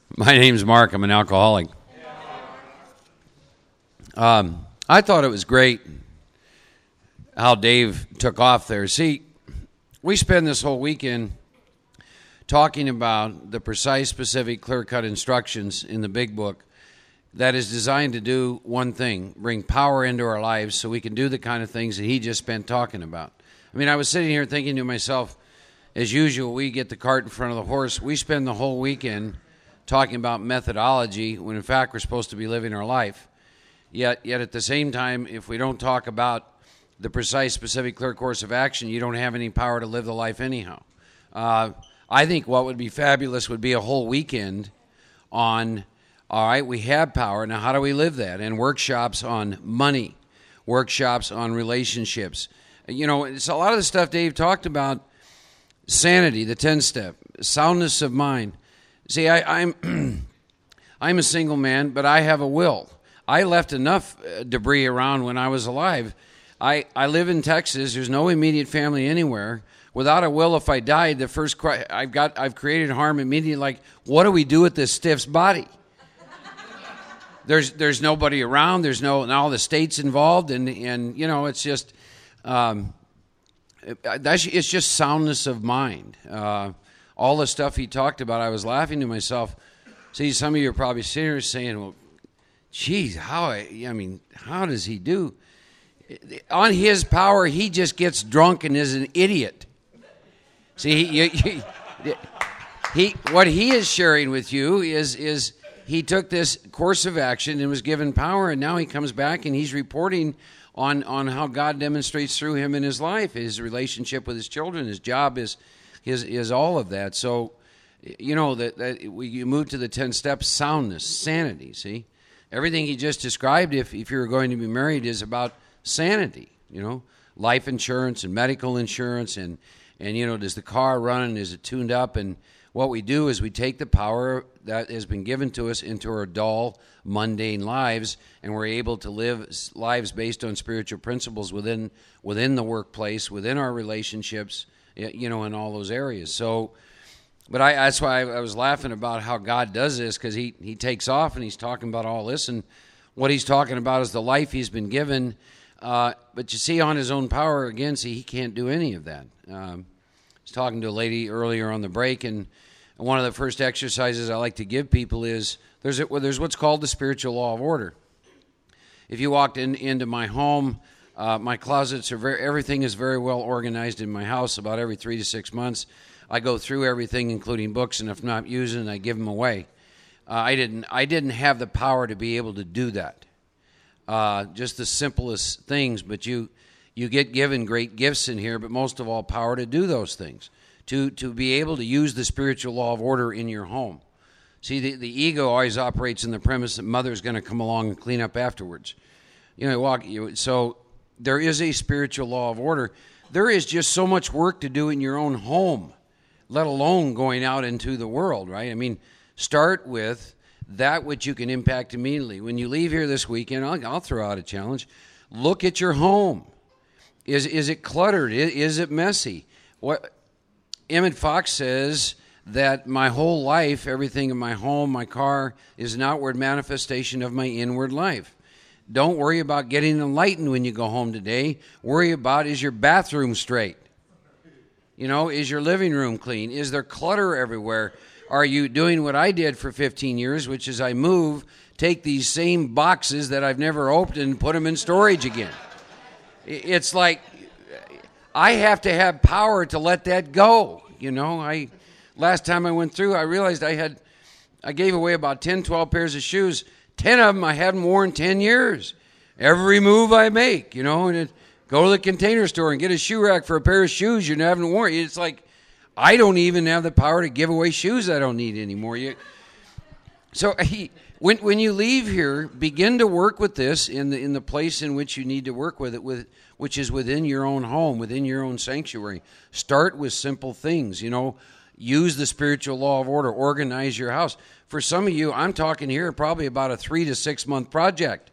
My name's Mark. I'm an alcoholic. I thought it was great how Dave took off there. See, we spend this whole weekend talking about the precise, specific, clear-cut instructions in the big book that is designed to do one thing, bring power into our lives so we can do the kind of things that he just spent talking about. I mean, I was sitting here thinking to myself, as usual, we get the cart in front of the horse. We spend the whole weekend talking about methodology when, in fact, we're supposed to be living our life. Yet at the same time, if we don't talk about the precise, specific, clear course of action, you don't have any power to live the life anyhow. I think what would be fabulous would be a whole weekend on, all right, we have power, now how do we live that? And workshops on money, workshops on relationships. You know, it's a lot of the stuff Dave talked about, sanity, the 10-step, soundness of mind. See, I'm a single man, but I have a will. I left enough debris around when I was alive. I live in Texas. There's no immediate family anywhere. Without a will, if I died, the first cry, I've created harm immediately. Like, what do we do with this stiff's body? There's nobody around. There's all the states involved, and you know, it's just it's just soundness of mind. All the stuff he talked about, I was laughing to myself. See, some of you are probably sitting here saying, well, geez, how does he do? On his power, he just gets drunk and is an idiot. See, what he is sharing with you is he took this course of action and was given power, and now he comes back and he's reporting on how God demonstrates through him in his life, his relationship with his children, his job, is all of that. So, you know, you move to the 10 steps, soundness, sanity, see? Everything he just described, if you're going to be married, is about sanity, you know, life insurance and medical insurance and you know, does the car run and is it tuned up? And what we do is we take the power that has been given to us into our dull, mundane lives, and we're able to live lives based on spiritual principles within the workplace, within our relationships, you know, in all those areas. So, but that's why I was laughing about how God does this, because he takes off and he's talking about all this, and what he's talking about is the life he's been given. But you see, on his own power, again, see, he can't do any of that. I was talking to a lady earlier on the break, and one of the first exercises I like to give people is there's what's called the spiritual law of order. If you walked into my home, my closets everything is very well organized in my house. About every 3 to 6 months, I go through everything, including books, and if not using it, I give them away. I didn't have the power to be able to do that. Just the simplest things, but you get given great gifts in here, but most of all, power to do those things, to be able to use the spiritual law of order in your home. See, the ego always operates in the premise that mother's going to come along and clean up afterwards. So there is a spiritual law of order. There is just so much work to do in your own home, let alone going out into the world, right? I mean, start with that which you can impact immediately. When you leave here this weekend, I'll throw out a challenge. Look at your home. Is it cluttered? Is it messy? What Emmett Fox says that my whole life, everything in my home, my car, is an outward manifestation of my inward life. Don't worry about getting enlightened when you go home today. Worry about, is your bathroom straight? You know, is your living room clean? Is there clutter everywhere? Are you doing what I did for 15 years, which is I take these same boxes that I've never opened and put them in storage again? It's like I have to have power to let that go. You know, last time I went through, I realized I gave away about 10, 12 pairs of shoes. 10 of them I hadn't worn 10 years. Every move I make, you know, and go to the Container Store and get a shoe rack for a pair of shoes you haven't worn. It's like I don't even have the power to give away shoes I don't need anymore. So when you leave here, begin to work with this in the place in which you need to work with it, which is within your own home, within your own sanctuary. Start with simple things, you know. Use the spiritual law of order. Organize your house. For some of you, I'm talking here probably about a 3 to 6 month project.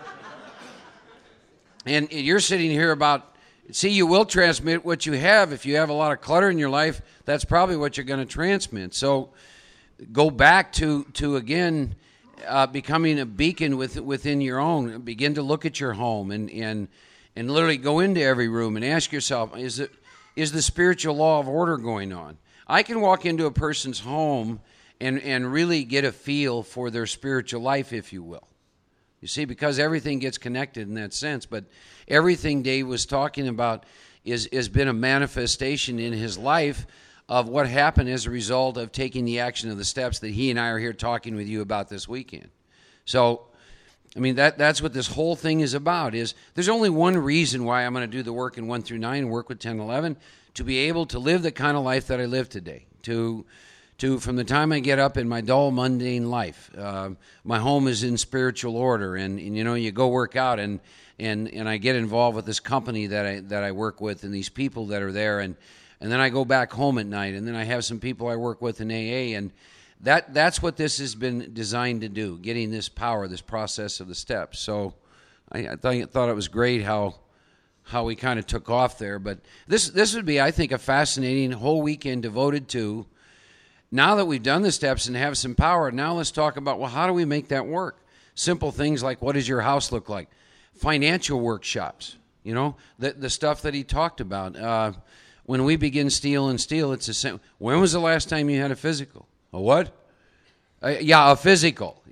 And you're sitting here you will transmit what you have. If you have a lot of clutter in your life, that's probably what you're going to transmit. So go back to again becoming a beacon within your own. Begin to look at your home and literally go into every room and ask yourself, is the spiritual law of order going on? I can walk into a person's home and really get a feel for their spiritual life, if you will. You see, because everything gets connected in that sense. But everything Dave was talking about has been a manifestation in his life of what happened as a result of taking the action of the steps that he and I are here talking with you about this weekend. So, I mean, that's what this whole thing is about. Is there's only one reason why I'm going to do the work in 1 through 9 and work with 10 and 11, to be able to live the kind of life that I live today, to from the time I get up in my dull, mundane life. My home is in spiritual order, and you know, you go work out, and I get involved with this company that I work with, and these people that are there, and then I go back home at night, and then I have some people I work with in AA, and that's what this has been designed to do, getting this power, this process of the steps. So I thought it was great how we kind of took off there, but this would be, I think, a fascinating whole weekend devoted to, now that we've done the steps and have some power, now let's talk about, well, how do we make that work? Simple things like, what does your house look like? Financial workshops, you know, the stuff that he talked about. When we begin Steel and Steel, it's the same. When was the last time you had a physical? A what? A physical.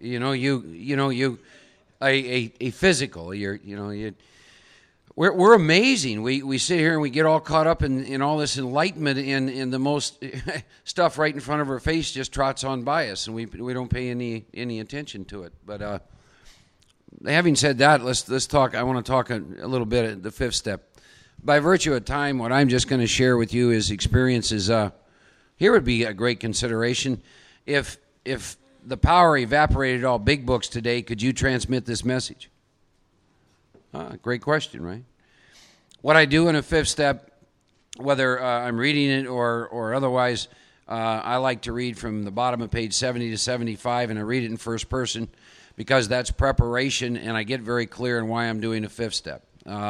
A physical. We're amazing. We sit here and we get all caught up in all this enlightenment, and the most stuff right in front of our face just trots on by us, and we don't pay any attention to it. But having said that, let's talk. I want to talk a little bit at the fifth step. By virtue of time, what I'm just going to share with you is experiences. Here would be a great consideration. If the power evaporated all big books today, could you transmit this message? Great question, right? What I do in a fifth step, whether I'm reading it or otherwise, I like to read from the bottom of page 70 to 75, and I read it in first person because that's preparation, and I get very clear on why I'm doing a fifth step.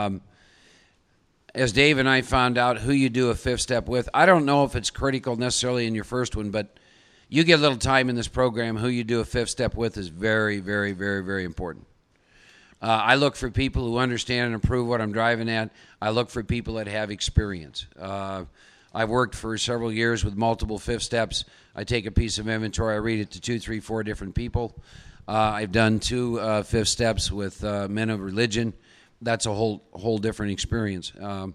As Dave and I found out who you do a fifth step with, I don't know if it's critical necessarily in your first one, but you get a little time in this program, who you do a fifth step with is very, very, very, very important. I look for people who understand and approve what I'm driving at. I look for people that have experience. I've worked for several years with multiple fifth steps. I take a piece of inventory, I read it to 2, 3, 4 different people. I've done 2 fifth steps with men of religion. That's a whole different experience.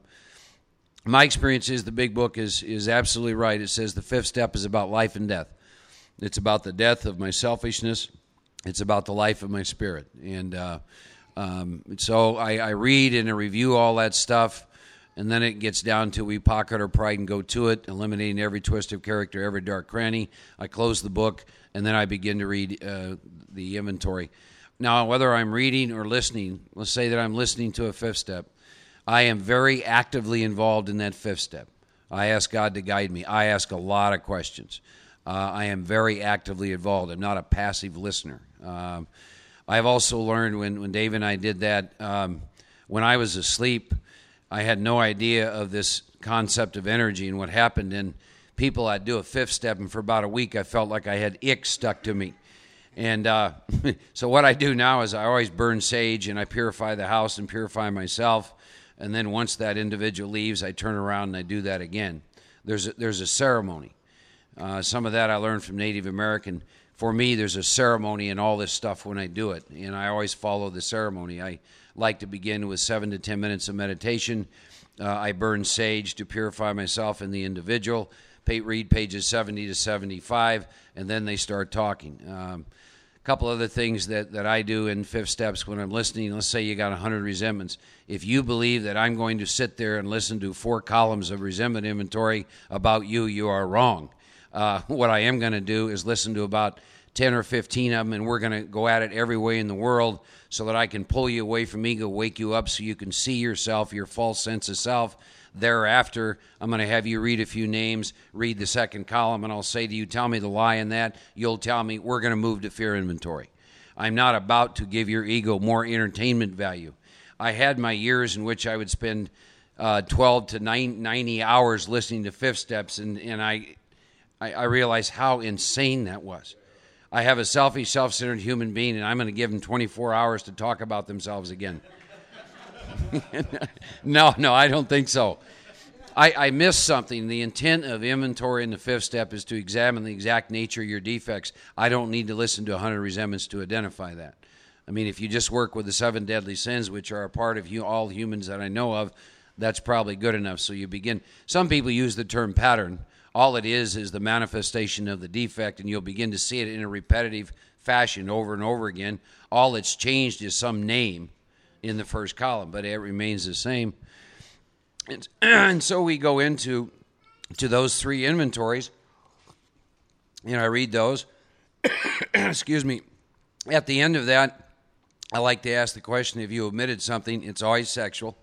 My experience is the big book is absolutely right. It says the fifth step is about life and death. It's about the death of my selfishness. It's about the life of my spirit. And so I read and I review all that stuff, and then it gets down to we pocket our pride and go to it, eliminating every twist of character, every dark cranny. I close the book, and then I begin to read the inventory. Now, whether I'm reading or listening, let's say that I'm listening to a fifth step, I am very actively involved in that fifth step. I ask God to guide me. I ask a lot of questions. I am very actively involved. I'm not a passive listener. I've also learned when Dave and I did that, when I was asleep, I had no idea of this concept of energy and what happened. And people, I'd do a fifth step, and for about a week, I felt like I had ick stuck to me. And so what I do now is I always burn sage, and I purify the house and purify myself. And then once that individual leaves, I turn around and I do that again. There's a ceremony. Some of that I learned from Native American. For me, there's a ceremony in all this stuff when I do it, and I always follow the ceremony. I like to begin with 7 to 10 minutes of meditation. I burn sage to purify myself and the individual. Read pages 70 to 75, and then they start talking. A couple other things that I do in fifth steps when I'm listening. Let's say you got 100 resentments. If you believe that I'm going to sit there and listen to 4 columns of resentment inventory about you, you are wrong. What I am going to do is listen to about 10 or 15 of them, and we're going to go at it every way in the world so that I can pull you away from ego, wake you up so you can see yourself, your false sense of self. Thereafter, I'm going to have you read a few names, read the second column, and I'll say to you, tell me the lie in that. You'll tell me we're going to move to fear inventory. I'm not about to give your ego more entertainment value. I had my years in which I would spend 12 to 90 hours listening to fifth steps, and I realized how insane that was. I have a selfish, self-centered human being, and I'm going to give them 24 hours to talk about themselves again. No, I don't think so. I missed something. The intent of inventory in the fifth step is to examine the exact nature of your defects. I don't need to listen to 100 resentments to identify that. I mean, if you just work with the 7 deadly sins, which are a part of all humans that I know of, that's probably good enough. So you begin. Some people use the term pattern. All it is the manifestation of the defect, and you'll begin to see it in a repetitive fashion over and over again. All it's changed is some name in the first column, but it remains the same. And so we go into those 3 inventories, and I read those. Excuse me. At the end of that, I like to ask the question, if you omitted something, it's always sexual.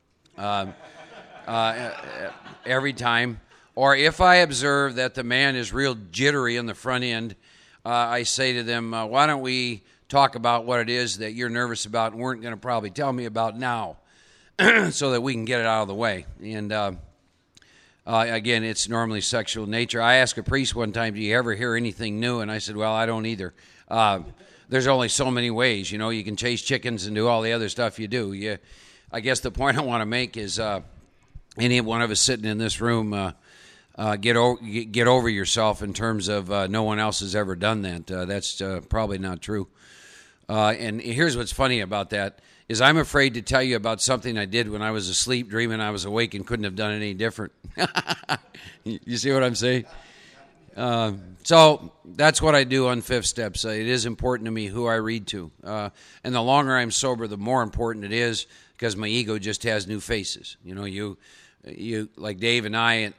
Every time. Or if I observe that the man is real jittery in the front end, I say to them, why don't we talk about what it is that you're nervous about and weren't going to probably tell me about now, so that we can get it out of the way. And again, it's normally sexual nature. I asked a priest one time, do you ever hear anything new? And I said, well, I don't either. There's only so many ways. You know, you can chase chickens and do all the other stuff you do. I guess the point I want to make is any one of us sitting in this room, get over yourself in terms of no one else has ever done that. That's probably not true. And here's what's funny about that is I'm afraid to tell you about something I did when I was asleep, dreaming I was awake and couldn't have done it any different. You see what I'm saying? So that's what I do on fifth steps. It is important to me who I read to. And the longer I'm sober, the more important it is, because my ego just has new faces. You know, you like Dave and I,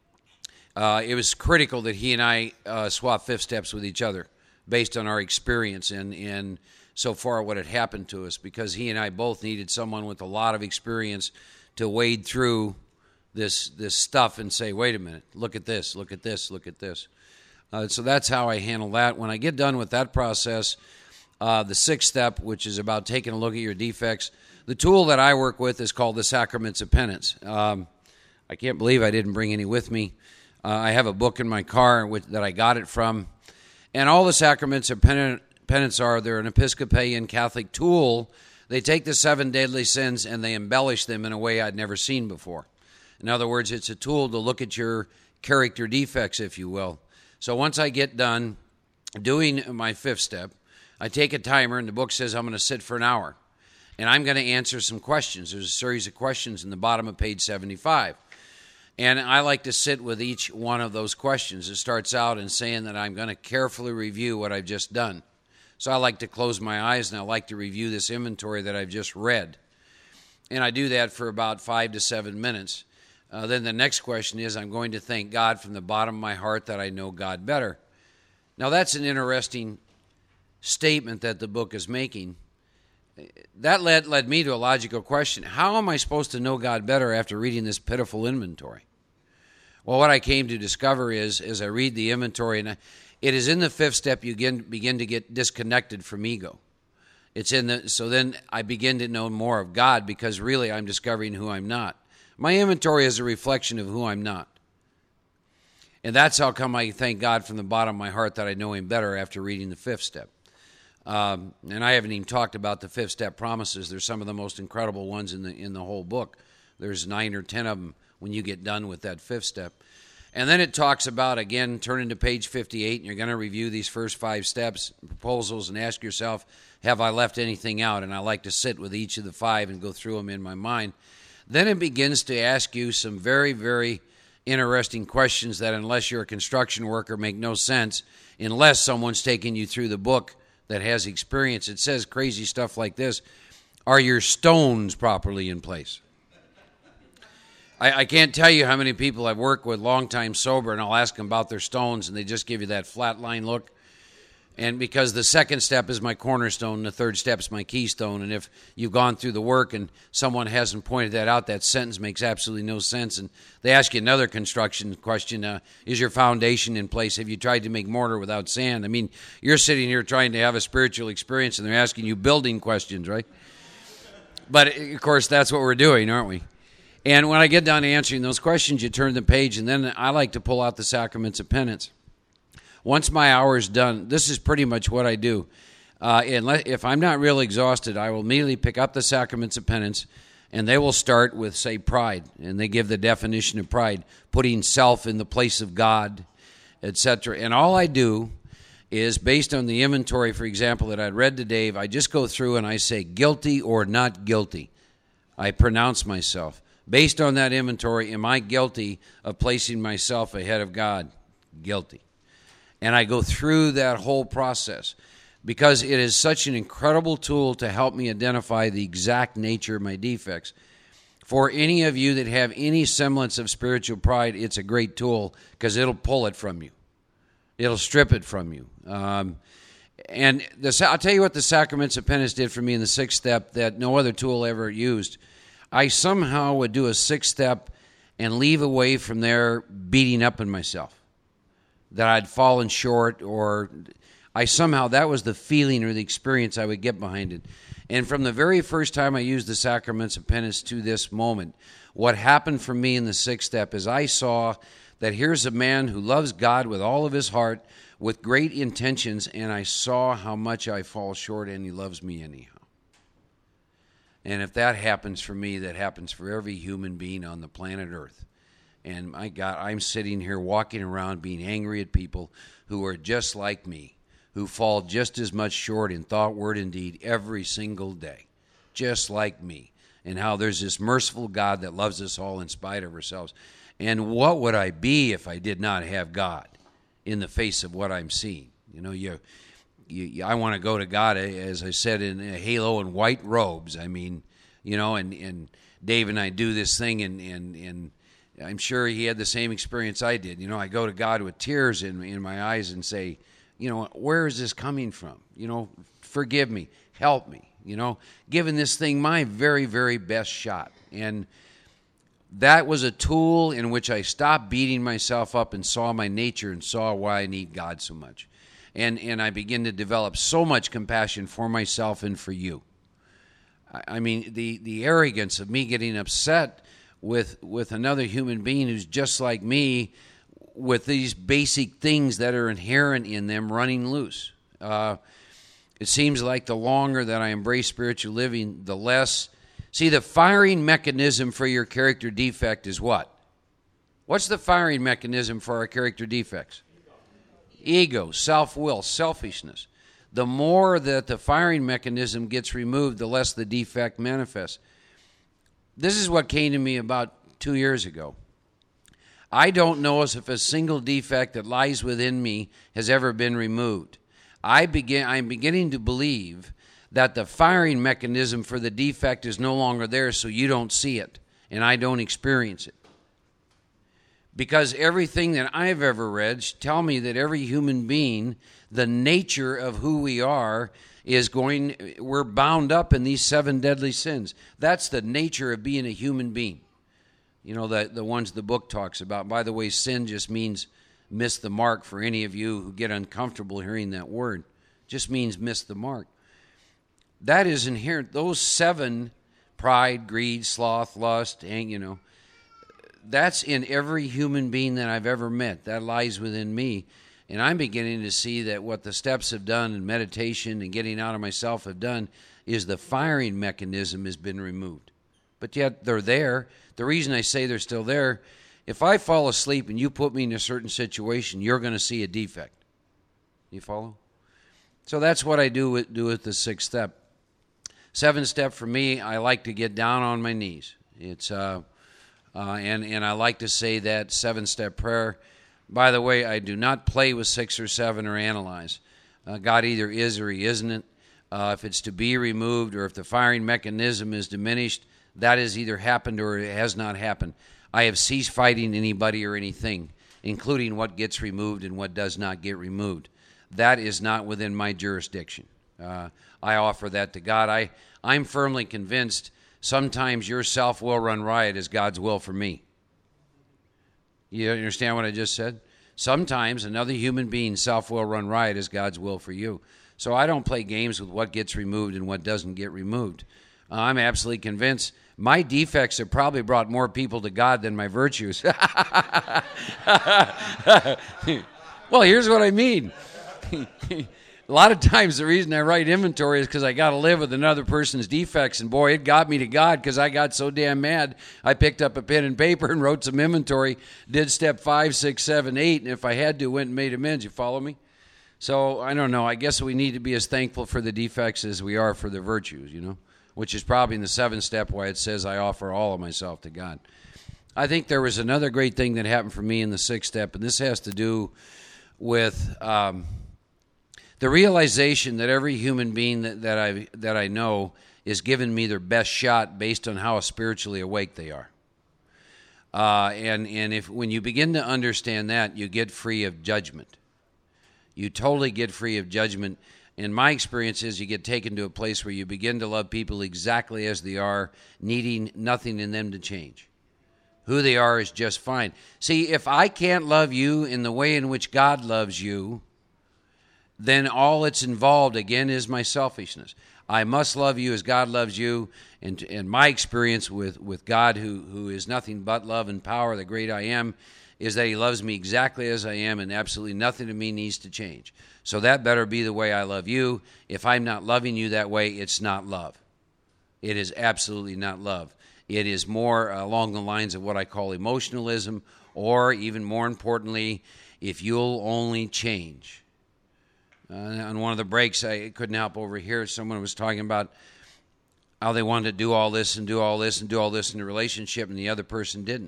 it was critical that he and I swap fifth steps with each other based on our experience and so far what had happened to us, because he and I both needed someone with a lot of experience to wade through this stuff and say, wait a minute, look at this, look at this, look at this. So that's how I handle that. When I get done with that process, the sixth step, which is about taking a look at your defects, the tool that I work with is called the Sacraments of Penance. I can't believe I didn't bring any with me. I have a book in my car that I got it from. And all the Sacraments of Penance they're an Episcopalian Catholic tool. They take the 7 deadly sins and they embellish them in a way I'd never seen before. In other words, it's a tool to look at your character defects, if you will. So once I get done doing my fifth step, I take a timer, and the book says I'm going to sit for an hour. And I'm going to answer some questions. There's a series of questions in the bottom of page 75. And I like to sit with each one of those questions. It starts out in saying that I'm going to carefully review what I've just done. So I like to close my eyes, and I like to review this inventory that I've just read. And I do that for about 5 to 7 minutes. Then the next question is, I'm going to thank God from the bottom of my heart that I know God better. Now, that's an interesting statement that the book is making. That led me to a logical question. How am I supposed to know God better after reading this pitiful inventory? Well, what I came to discover is, as I read the inventory, and it is in the fifth step you begin to get disconnected from ego. So then I begin to know more of God, because really I'm discovering who I'm not. My inventory is a reflection of who I'm not. And that's how come I thank God from the bottom of my heart that I know Him better after reading the fifth step. And I haven't even talked about the fifth step promises. They're some of the most incredible ones in the whole book. There's 9 or 10 of them when you get done with that fifth step. And then it talks about, again, turning to page 58, and you're going to review these first 5 steps, proposals, and ask yourself, have I left anything out? And I like to sit with each of the 5 and go through them in my mind. Then it begins to ask you some very, very interesting questions that, unless you're a construction worker, make no sense unless someone's taking you through the book that has experience. It says crazy stuff like this. Are your stones properly in place? I can't tell you how many people I've worked with long time sober, and I'll ask them about their stones, and they just give you that flat line look. And because the second step is my cornerstone, the third step is my keystone, and if you've gone through the work and someone hasn't pointed that out, that sentence makes absolutely no sense. And they ask you another construction question, is your foundation in place? Have you tried to make mortar without sand? I mean, you're sitting here trying to have a spiritual experience, and they're asking you building questions, right? But, of course, that's what we're doing, aren't we? And when I get done answering those questions, you turn the page, and then I like to pull out the sacraments of penance. Once my hour is done, this is pretty much what I do. If I'm not real exhausted, I will immediately pick up the sacraments of penance, and they will start with, say, pride. And they give the definition of pride, putting self in the place of God, etc. And all I do is, based on the inventory, for example, that I read to Dave, I just go through and I say guilty or not guilty. I pronounce myself. Based on that inventory, am I guilty of placing myself ahead of God? Guilty. And I go through that whole process because it is such an incredible tool to help me identify the exact nature of my defects. For any of you that have any semblance of spiritual pride, it's a great tool because it'll pull it from you. It'll strip it from you. I'll tell you what the sacraments of penance did for me in the sixth step that no other tool ever used. I somehow would do a sixth step and leave away from there beating up on myself, that I'd fallen short, or that was the feeling or the experience I would get behind it. And from the very first time I used the sacraments of penance to this moment, what happened for me in the sixth step is I saw that here's a man who loves God with all of his heart, with great intentions, and I saw how much I fall short, and he loves me anyhow. And if that happens for me, that happens for every human being on the planet Earth. And my God, I'm sitting here walking around being angry at people who are just like me, who fall just as much short in thought, word, and deed every single day, just like me. And how there's this merciful God that loves us all in spite of ourselves. And what would I be if I did not have God in the face of what I'm seeing? You know, I want to go to God, as I said, in a halo and white robes. I mean, you know, and Dave and I do this thing, and I'm sure he had the same experience I did. You know, I go to God with tears in my eyes and say, you know, where is this coming from? You know, forgive me, help me, you know, giving this thing my very, very best shot. And that was a tool in which I stopped beating myself up and saw my nature and saw why I need God so much. And I begin to develop so much compassion for myself and for you. I mean, the arrogance of me getting upset with another human being who's just like me, with these basic things that are inherent in them running loose. It seems like the longer that I embrace spiritual living, the less. See, the firing mechanism for your character defect is what? What's the firing mechanism for our character defects? Ego, self-will, selfishness. The more that the firing mechanism gets removed, the less the defect manifests. This is what came to me about 2 years ago. I don't know as if a single defect that lies within me has ever been removed. I'm beginning to believe that the firing mechanism for the defect is no longer there, so you don't see it, and I don't experience it. Because everything that I've ever read tell me that every human being, the nature of who we are, we're bound up in these 7 deadly sins. That's the nature of being a human being. You know, the ones the book talks about. By the way, sin just means miss the mark for any of you who get uncomfortable hearing that word. Just means miss the mark. That is inherent. Those 7, pride, greed, sloth, lust, you know, that's in every human being that I've ever met. That lies within me. And I'm beginning to see that what the steps have done and meditation and getting out of myself have done is the firing mechanism has been removed. But yet they're there. The reason I say they're still there, if I fall asleep and you put me in a certain situation, you're going to see a defect. You follow? So that's what I do with the 6th step. 7th step for me, I like to get down on my knees. It's and I like to say that 7-step prayer. By the way, I do not play with 6 or 7 or analyze. God either is or he isn't. If it's to be removed or if the firing mechanism is diminished, that has either happened or it has not happened. I have ceased fighting anybody or anything, including what gets removed and what does not get removed. That is not within my jurisdiction. I offer that to God. I'm firmly convinced sometimes your self will run riot as God's will for me. You understand what I just said? Sometimes another human being's self will run riot as God's will for you. So I don't play games with what gets removed and what doesn't get removed. I'm absolutely convinced my defects have probably brought more people to God than my virtues. Well, here's what I mean. A lot of times the reason I write inventory is because I got to live with another person's defects. And boy, it got me to God because I got so damn mad. I picked up a pen and paper and wrote some inventory, did step 5, 6, 7, 8. And if I had to, went and made amends. You follow me? So I don't know. I guess we need to be as thankful for the defects as we are for the virtues, which is probably in the 7th step why it says I offer all of myself to God. I think there was another great thing that happened for me in the 6th step, and this has to do with the realization that every human being that I know is giving me their best shot based on how spiritually awake they are. And if when you begin to understand that, you get free of judgment. You totally get free of judgment. And my experience is you get taken to a place where you begin to love people exactly as they are, needing nothing in them to change. Who they are is just fine. See, if I can't love you in the way in which God loves you, then all that's involved, again, is my selfishness. I must love you as God loves you. And my experience with God, who is nothing but love and power, the great I am, is that he loves me exactly as I am, and absolutely nothing in me needs to change. So that better be the way I love you. If I'm not loving you that way, it's not love. It is absolutely not love. It is more along the lines of what I call emotionalism, or even more importantly, if you'll only change. On one of the breaks, I couldn't help overhear someone was talking about how they wanted to do all this and do all this and do all this in the relationship, and the other person didn't.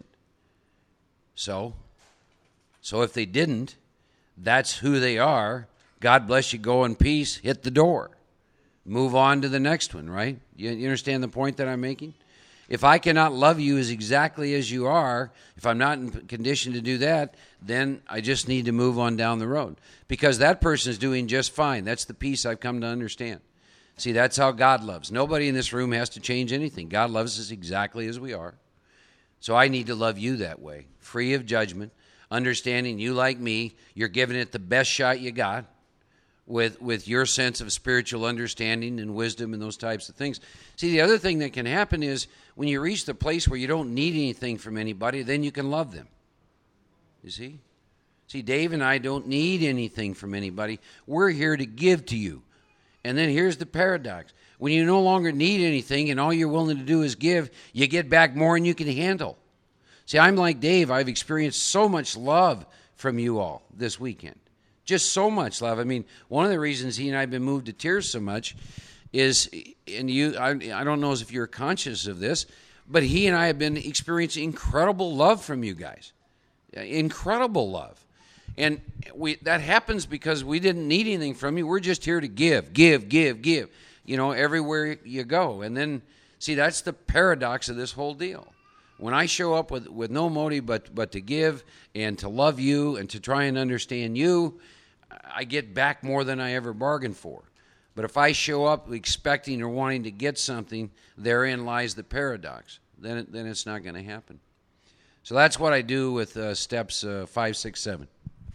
So if they didn't, that's who they are. God bless you, go in peace, hit the door. Move on to the next one, right? You understand the point that I'm making? If I cannot love you as exactly as you are, if I'm not in condition to do that, then I just need to move on down the road. Because that person is doing just fine. That's the peace I've come to understand. See, that's how God loves. Nobody in this room has to change anything. God loves us exactly as we are. So I need to love you that way, free of judgment, understanding you like me, you're giving it the best shot you got with your sense of spiritual understanding and wisdom and those types of things. See, the other thing that can happen is when you reach the place where you don't need anything from anybody, then you can love them. You see? See, Dave and I don't need anything from anybody. We're here to give to you. And then here's the paradox. When you no longer need anything and all you're willing to do is give, you get back more than you can handle. See, I'm like Dave. I've experienced so much love from you all this weekend. Just so much love. I mean, one of the reasons he and I have been moved to tears so much is, and I don't know if you're conscious of this, but he and I have been experiencing incredible love from you guys. Incredible love. And that happens because we didn't need anything from you. We're just here to give, everywhere you go. And then, see, that's the paradox of this whole deal. When I show up with no motive but to give and to love you and to try and understand you, I get back more than I ever bargained for. But if I show up expecting or wanting to get something, therein lies the paradox. Then it's not going to happen. So that's what I do with steps 5, 6, 7.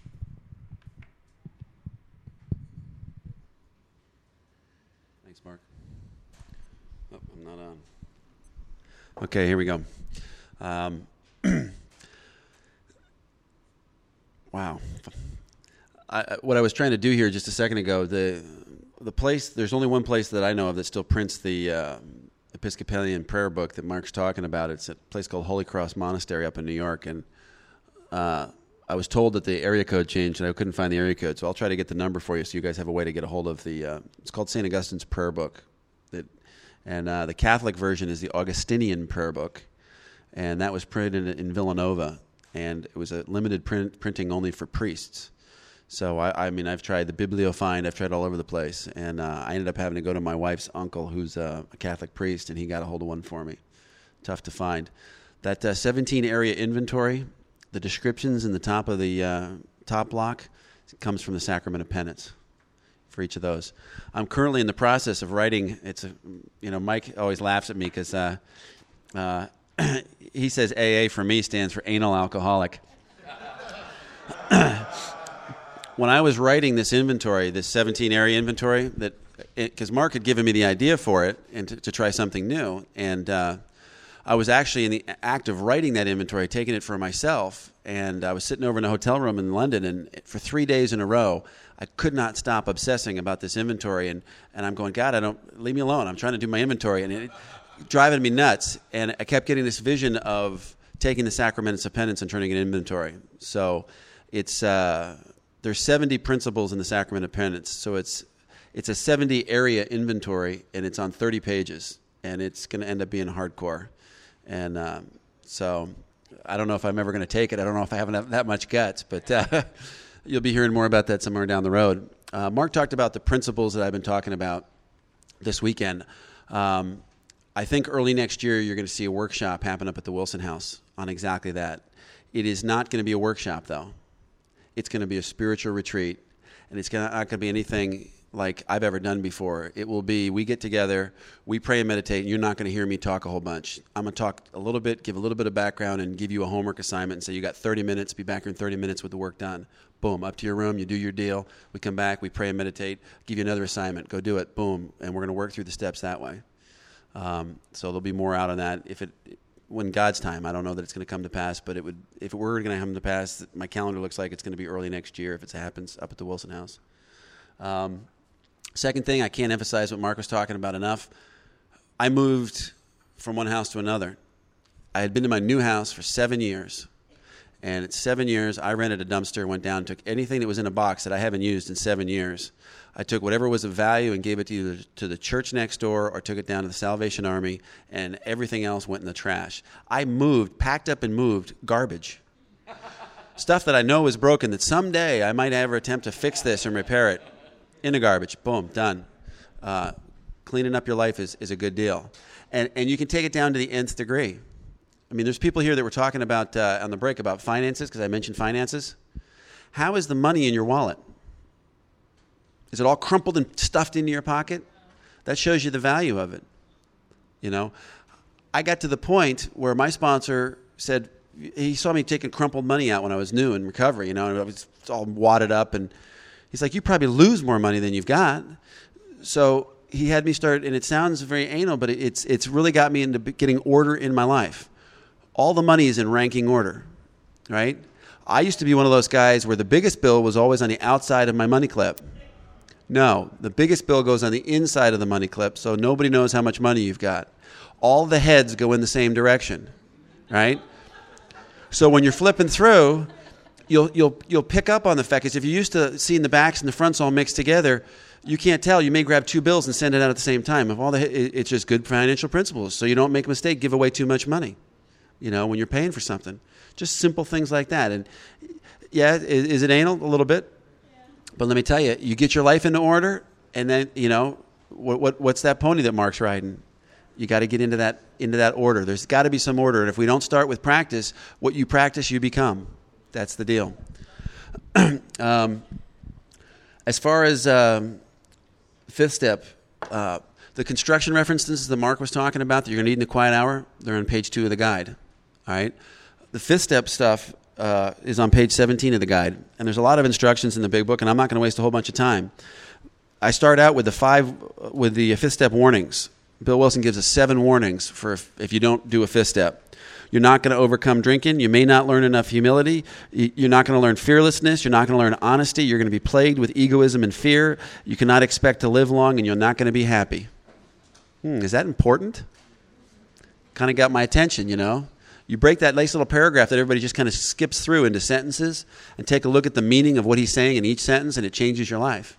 Thanks, Mark. Oh, I'm not on. Okay, here we go. Wow. What I was trying to do here just a second ago, the place, there's only one place that I know of that still prints the Episcopalian prayer book that Mark's talking about. It's a place called Holy Cross Monastery up in New York, and I was told that the area code changed, and I couldn't find the area code, so I'll try to get the number for you so you guys have a way to get a hold of the, it's called St. Augustine's Prayer Book. And the Catholic version is the Augustinian Prayer Book, and that was printed in Villanova, and it was a limited printing only for priests. So, I mean, I've tried the Bibliofind, I've tried all over the place, and I ended up having to go to my wife's uncle, who's a Catholic priest, and he got a hold of one for me. Tough to find. That 17-area inventory, the descriptions in the top of the top block, comes from the Sacrament of Penance for each of those. I'm currently in the process of writing. Mike always laughs at me because he says AA for me stands for anal alcoholic. When I was writing this inventory, this 17-area inventory that because Mark had given me the idea for it and to try something new. And I was actually in the act of writing that inventory, taking it for myself. And I was sitting over in a hotel room in London, and for 3 days in a row, I could not stop obsessing about this inventory. And I'm going, God, leave me alone. I'm trying to do my inventory. And it driving me nuts. And I kept getting this vision of taking the sacraments of penance and turning it into inventory. So it's there's 70 principles in the sacrament of penance. So it's a 70 area inventory, and it's on 30 pages, and it's going to end up being hardcore. And so I don't know if I'm ever going to take it. I don't know if I have that much guts, but you'll be hearing more about that somewhere down the road. Mark talked about the principles that I've been talking about this weekend. I think early next year you're going to see a workshop happen up at the Wilson House on exactly that. It is not going to be a workshop, though. It's going to be a spiritual retreat, and it's not going to be anything like I've ever done before. It will be, we get together, we pray and meditate, and you're not going to hear me talk a whole bunch. I'm going to talk a little bit, give a little bit of background, and give you a homework assignment and say, you got 30 minutes, be back here in 30 minutes with the work done. Boom, up to your room, you do your deal. We come back, we pray and meditate, give you another assignment, go do it, boom, and we're going to work through the steps that way. So there'll be more out on that when God's time. I don't know that it's going to come to pass, but if it were going to come to pass, my calendar looks like it's going to be early next year if it happens up at the Wilson House. Second thing, I can't emphasize what Mark was talking about enough. I moved from one house to another. I had been to my new house for 7 years. And at 7 years, I rented a dumpster, went down, took anything that was in a box that I haven't used in 7 years. I took whatever was of value and gave it either to the church next door or took it down to the Salvation Army, and everything else went in the trash. I packed up and moved garbage. Stuff that I know is broken, that someday I might ever attempt to fix this and repair it. In the garbage. Boom, done. Cleaning up your life is a good deal. And you can take it down to the nth degree. I mean, there's people here that were talking about on the break about finances, because I mentioned finances. How is the money in your wallet? Is it all crumpled and stuffed into your pocket? That shows you the value of it. You know, I got to the point where my sponsor said, he saw me taking crumpled money out when I was new in recovery, and I was all wadded up, and he's like, you probably lose more money than you've got. So he had me start, and it sounds very anal, but it's really got me into getting order in my life. All the money is in ranking order, right? I used to be one of those guys where the biggest bill was always on the outside of my money clip. No, the biggest bill goes on the inside of the money clip, so nobody knows how much money you've got. All the heads go in the same direction, right? So when you're flipping through, you'll pick up on the fact, because if you're used to seeing the backs and the fronts all mixed together, you can't tell. You may grab two bills and send it out at the same time. It's just good financial principles, so you don't make a mistake, give away too much money, when you're paying for something. Just simple things like that. And yeah, is it anal? A little bit. But let me tell you, you get your life into order, and then, what's that pony that Mark's riding? You got to get into that order. There's got to be some order. And if we don't start with practice, what you practice, you become. That's the deal. As far as fifth step, the construction references that Mark was talking about that you're going to need in the quiet hour, they're on page 2 of the guide. All right? The fifth step stuff is on page 17 of the guide. And there's a lot of instructions in the big book, and I'm not going to waste a whole bunch of time. I start out with the fifth step warnings. Bill Wilson gives us 7 warnings for if you don't do a fifth step. You're not going to overcome drinking. You may not learn enough humility. You're not going to learn fearlessness. You're not going to learn honesty. You're going to be plagued with egoism and fear. You cannot expect to live long, and you're not going to be happy. Is that important? Kind of got my attention, You break that nice little paragraph that everybody just kind of skips through into sentences and take a look at the meaning of what he's saying in each sentence, and it changes your life.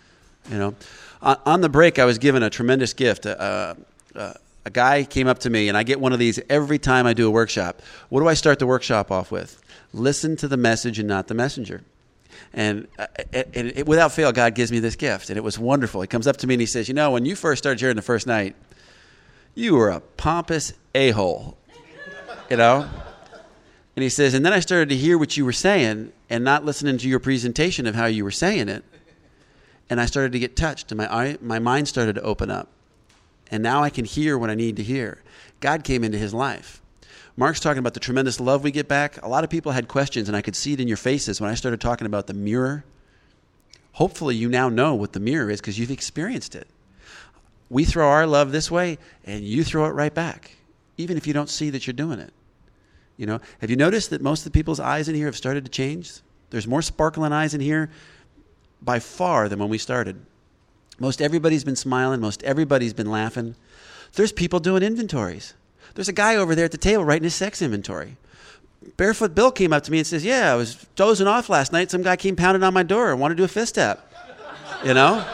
On the break, I was given a tremendous gift. A guy came up to me, and I get one of these every time I do a workshop. What do I start the workshop off with? Listen to the message and not the messenger. And without fail, God gives me this gift, and it was wonderful. He comes up to me and he says, when you first started hearing the first night, you were a pompous a-hole, And he says, and then I started to hear what you were saying and not listening to your presentation of how you were saying it, and I started to get touched, and my mind started to open up. And now I can hear what I need to hear. God came into his life. Mark's talking about the tremendous love we get back. A lot of people had questions, and I could see it in your faces when I started talking about the mirror. Hopefully you now know what the mirror is because you've experienced it. We throw our love this way, and you throw it right back, even if you don't see that you're doing it. You know, have you noticed that most of the people's eyes in here have started to change? There's more sparkling eyes in here by far than when we started. Most everybody's been smiling. Most everybody's been laughing. There's people doing inventories. There's a guy over there at the table writing his sex inventory. Barefoot Bill came up to me and says, yeah, I was dozing off last night. Some guy came pounding on my door and wanted to do a fist step. You know?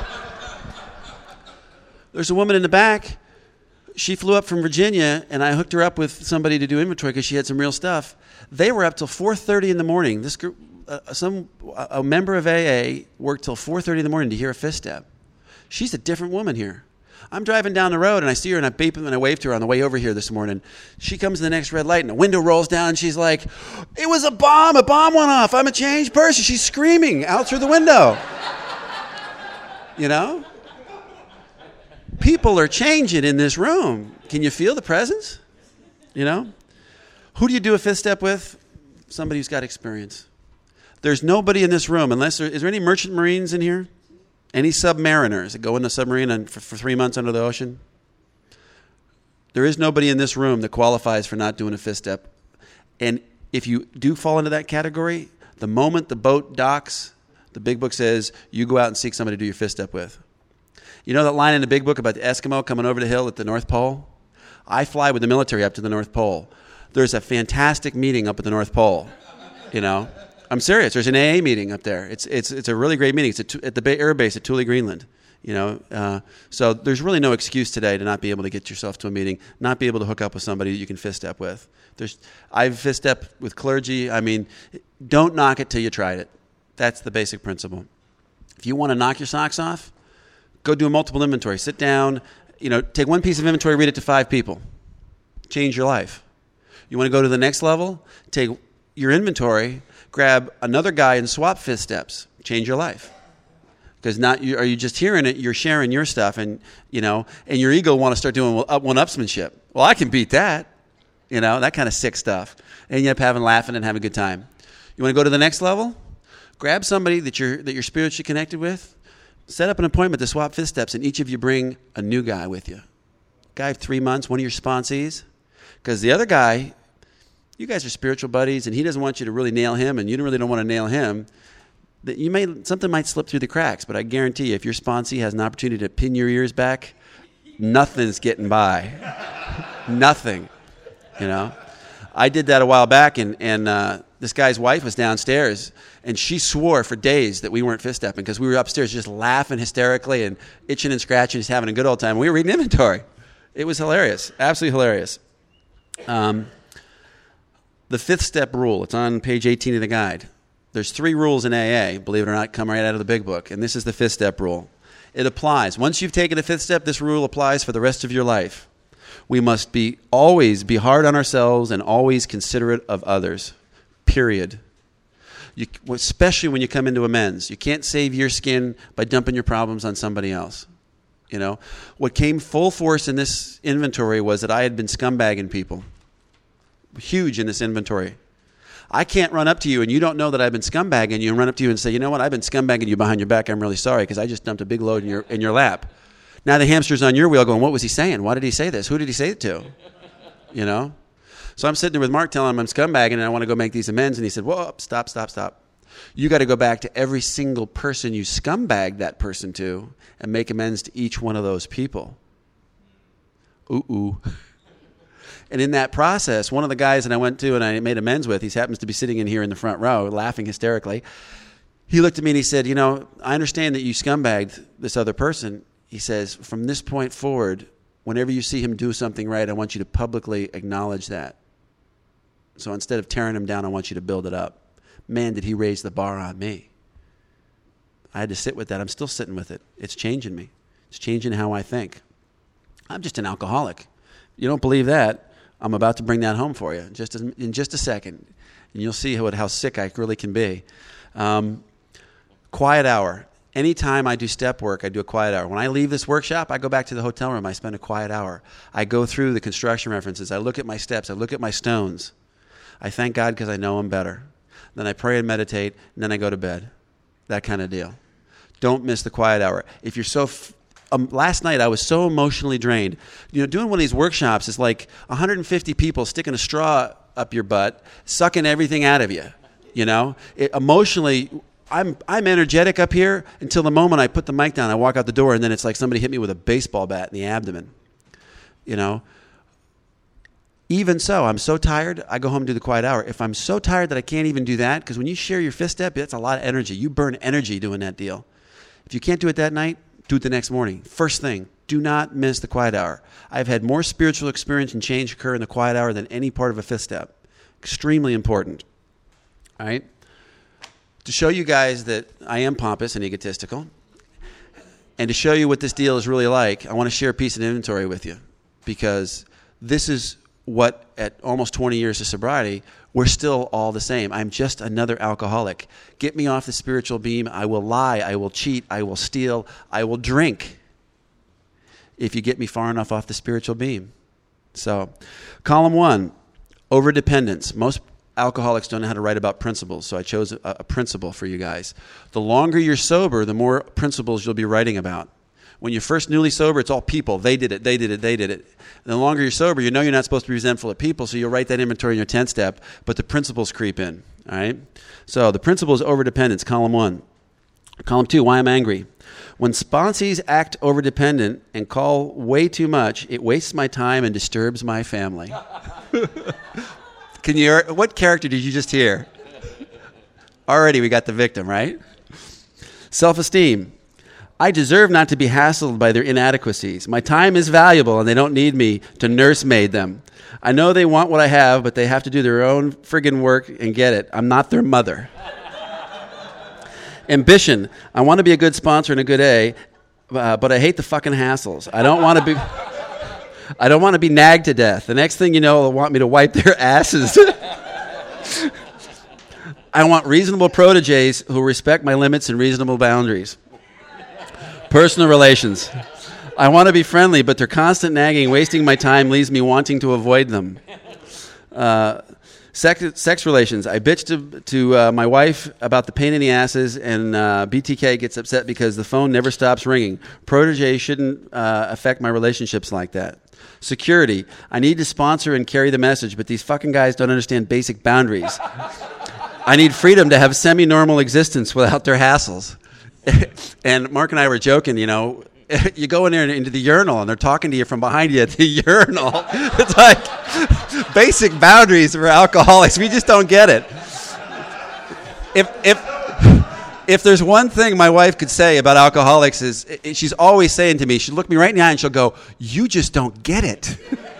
There's a woman in the back. She flew up from Virginia, and I hooked her up with somebody to do inventory because she had some real stuff. They were up till 4:30 in the morning. This group, a member of AA worked till 4:30 in the morning to hear a fist step. She's a different woman here. I'm driving down the road, and I see her, and I beep and I waved to her on the way over here this morning. She comes to the next red light, and the window rolls down, and she's like, it was a bomb went off. I'm a changed person. She's screaming out through the window. You know? People are changing in this room. Can you feel the presence? You know? Who do you do a fifth step with? Somebody who's got experience. There's nobody in this room, is there any merchant marines in here? Any submariners that go in the submarine for 3 months under the ocean? There is nobody in this room that qualifies for not doing a fifth step. And if you do fall into that category, the moment the boat docks, the big book says, you go out and seek somebody to do your fifth step with. You know that line in the big book about the Eskimo coming over the hill at the North Pole? I fly with the military up to the North Pole. There's a fantastic meeting up at the North Pole, you know. I'm serious. There's an AA meeting up there. It's a really great meeting. It's at the Bay Air Base at Thule, Greenland. You know, so there's really no excuse today to not be able to get yourself to a meeting, not be able to hook up with somebody that you can fist step with. I've fist stepped with clergy. I mean, don't knock it till you tried it. That's the basic principle. If you want to knock your socks off, go do a multiple inventory. Sit down, you know, take one piece of inventory, read it to 5 people. Change your life. You want to go to the next level? Take your inventory, grab another guy and swap fifth steps. Change your life. Because are you just hearing it? You're sharing your stuff, and you know, and your ego want to start doing one-upsmanship. Well, I can beat that, you know, that kind of sick stuff. And you end up laughing and having a good time. You want to go to the next level? Grab somebody that you're spiritually connected with. Set up an appointment to swap fifth steps, and each of you bring a new guy with you. Guy of 3 months, one of your sponsees, because the other guy, you guys are spiritual buddies, and he doesn't want you to really nail him, and you really don't want to nail him. That something might slip through the cracks, but I guarantee you, if your sponsee has an opportunity to pin your ears back, nothing's getting by. Nothing. You know, I did that a while back, and this guy's wife was downstairs, and she swore for days that we weren't fist stepping because we were upstairs just laughing hysterically and itching and scratching, just having a good old time. We were reading inventory. It was hilarious, absolutely hilarious. The fifth step rule. It's on page 18 of the guide. There's 3 rules in AA, believe it or not, come right out of the big book, and this is the fifth step rule. It applies. Once you've taken a fifth step, this rule applies for the rest of your life. We must always be hard on ourselves and always considerate of others, period. Especially when you come into amends. You can't save your skin by dumping your problems on somebody else. You know, what came full force in this inventory was that I had been scumbagging people. Huge in this inventory. I can't run up to you and you don't know that I've been scumbagging you and run up to you and say, you know what, I've been scumbagging you behind your back. I'm really sorry because I just dumped a big load in your lap. Now the hamster's on your wheel going, what was he saying? Why did he say this? Who did he say it to? You know? So I'm sitting there with Mark telling him I'm scumbagging and I want to go make these amends. And he said, whoa, stop. You got to go back to every single person you scumbagged that person to and make amends to each one of those people. Ooh. And in that process, one of the guys that I went to and I made amends with, he happens to be sitting in here in the front row, laughing hysterically. He looked at me and he said, you know, I understand that you scumbagged this other person. He says, from this point forward, whenever you see him do something right, I want you to publicly acknowledge that. So instead of tearing him down, I want you to build it up. Man, did he raise the bar on me. I had to sit with that. I'm still sitting with it. It's changing me. It's changing how I think. I'm just an alcoholic. You don't believe that? I'm about to bring that home for you in just a second. And you'll see how sick I really can be. Quiet hour. Anytime I do step work, I do a quiet hour. When I leave this workshop, I go back to the hotel room. I spend a quiet hour. I go through the construction references. I look at my steps. I look at my stones. I thank God because I know Him better. Then I pray and meditate, and then I go to bed. That kind of deal. Don't miss the quiet hour. If you're so last night I was so emotionally drained. Doing one of these workshops is like 150 people sticking a straw up your butt, sucking everything out of you. Emotionally, I'm energetic up here until the moment I put the mic down. I walk out the door, and then it's like somebody hit me with a baseball bat in the abdomen. Even so, I'm so tired, I go home and do the quiet hour. If I'm so tired that I can't even do that, because when you share your fifth step, that's a lot of energy. You burn energy doing that deal. If you can't do it that night, do it the next morning. First thing, do not miss the quiet hour. I've had more spiritual experience and change occur in the quiet hour than any part of a fifth step. Extremely important. All right? To show you guys that I am pompous and egotistical, and to show you what this deal is really like, I want to share a piece of inventory with you, because this is what, at almost 20 years of sobriety, we're still all the same. I'm just another alcoholic. Get me off the spiritual beam. I will lie. I will cheat. I will steal. I will drink if you get me far enough off the spiritual beam. So, column 1, overdependence. Most alcoholics don't know how to write about principles, so I chose a principle for you guys. The longer you're sober, the more principles you'll be writing about. When you're first newly sober, it's all people. They did it, they did it, they did it. And the longer you're sober, you know you're not supposed to be resentful of people, so you'll write that inventory in your 10th step, but the principles creep in. All right? So the principle is overdependence, column 1. Column 2, why I'm angry. When sponsees act overdependent and call way too much, it wastes my time and disturbs my family. What character did you just hear? Already we got the victim, right? Self-esteem. I deserve not to be hassled by their inadequacies. My time is valuable and they don't need me to nursemaid them. I know they want what I have, but they have to do their own friggin' work and get it. I'm not their mother. Ambition. I want to be a good sponsor and a good A, but I hate the fucking hassles. I don't want to be nagged to death. The next thing you know, they'll want me to wipe their asses. I want reasonable proteges who respect my limits and reasonable boundaries. Personal relations. I want to be friendly, but their constant nagging, wasting my time, leaves me wanting to avoid them. Sex relations. I bitch to my wife about the pain in the asses, and BTK gets upset because the phone never stops ringing. Protege shouldn't affect my relationships like that. Security. I need to sponsor and carry the message, but these fucking guys don't understand basic boundaries. I need freedom to have semi-normal existence without their hassles. And Mark and I were joking, you go in there into the urinal and they're talking to you from behind you at the urinal. It's like basic boundaries for alcoholics. We just don't get it. If there's one thing my wife could say about alcoholics is she's always saying to me, she'll look me right in the eye and she'll go, "You just don't get it."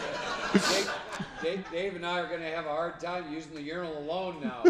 Dave and I are going to have a hard time using the urinal alone now.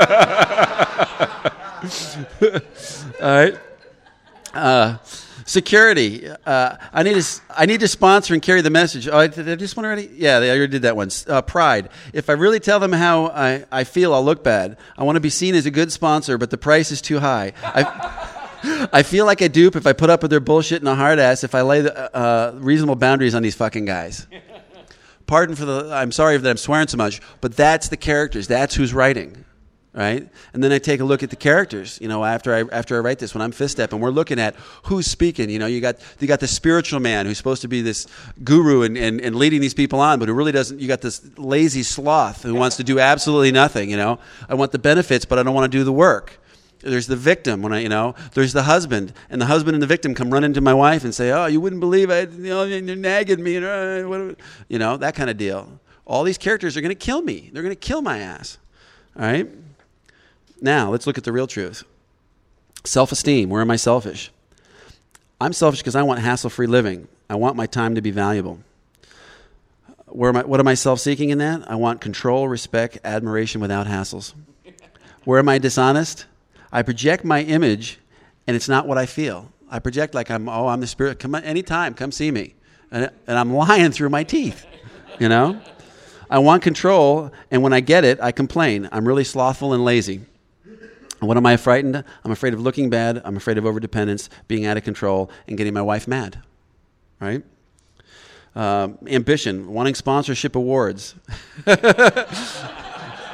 All right. Security. I need to sponsor and carry the message. Oh, did I just one already? Yeah, I already did that one. Pride. If I really tell them how I feel, I'll look bad. I want to be seen as a good sponsor, but the price is too high. I feel like a dupe if I put up with their bullshit and a hard ass if I lay the reasonable boundaries on these fucking guys. I'm sorry that I'm swearing so much, but that's the characters. That's who's writing, right? And then I take a look at the characters, after I write this, when I'm fifth step, and we're looking at who's speaking. You got the spiritual man who's supposed to be this guru and leading these people on, but who really doesn't. You got this lazy sloth who wants to do absolutely nothing. I want the benefits, but I don't want to do the work. There's the victim there's the husband, and the husband and the victim come running to my wife and say, "Oh, you wouldn't believe it, you're nagging me," that kind of deal. All these characters are going to kill me. They're going to kill my ass. All right? Now, let's look at the real truth. Self-esteem. Where am I selfish? I'm selfish because I want hassle-free living. I want my time to be valuable. What am I self-seeking in that? I want control, respect, admiration without hassles. Where am I dishonest? I project my image, and it's not what I feel. I project like I'm the spirit. Come on, anytime, come see me. And I'm lying through my teeth, I want control, and when I get it, I complain. I'm really slothful and lazy. And what am I frightened? I'm afraid of looking bad. I'm afraid of overdependence, being out of control, and getting my wife mad. Right? Ambition, wanting sponsorship awards.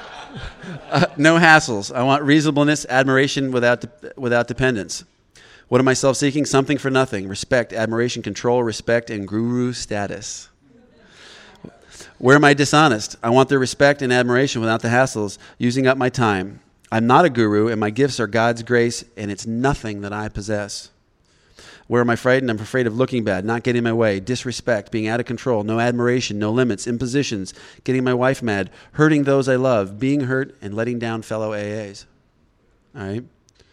No hassles. I want reasonableness, admiration without dependence. What am I self-seeking? Something for nothing. Respect, admiration, control, respect, and guru status. Where am I dishonest? I want their respect and admiration without the hassles, using up my time. I'm not a guru, and my gifts are God's grace, and it's nothing that I possess. Where am I frightened? I'm afraid of looking bad, not getting my way, disrespect, being out of control, no admiration, no limits, impositions, getting my wife mad, hurting those I love, being hurt, and letting down fellow AAs. All right?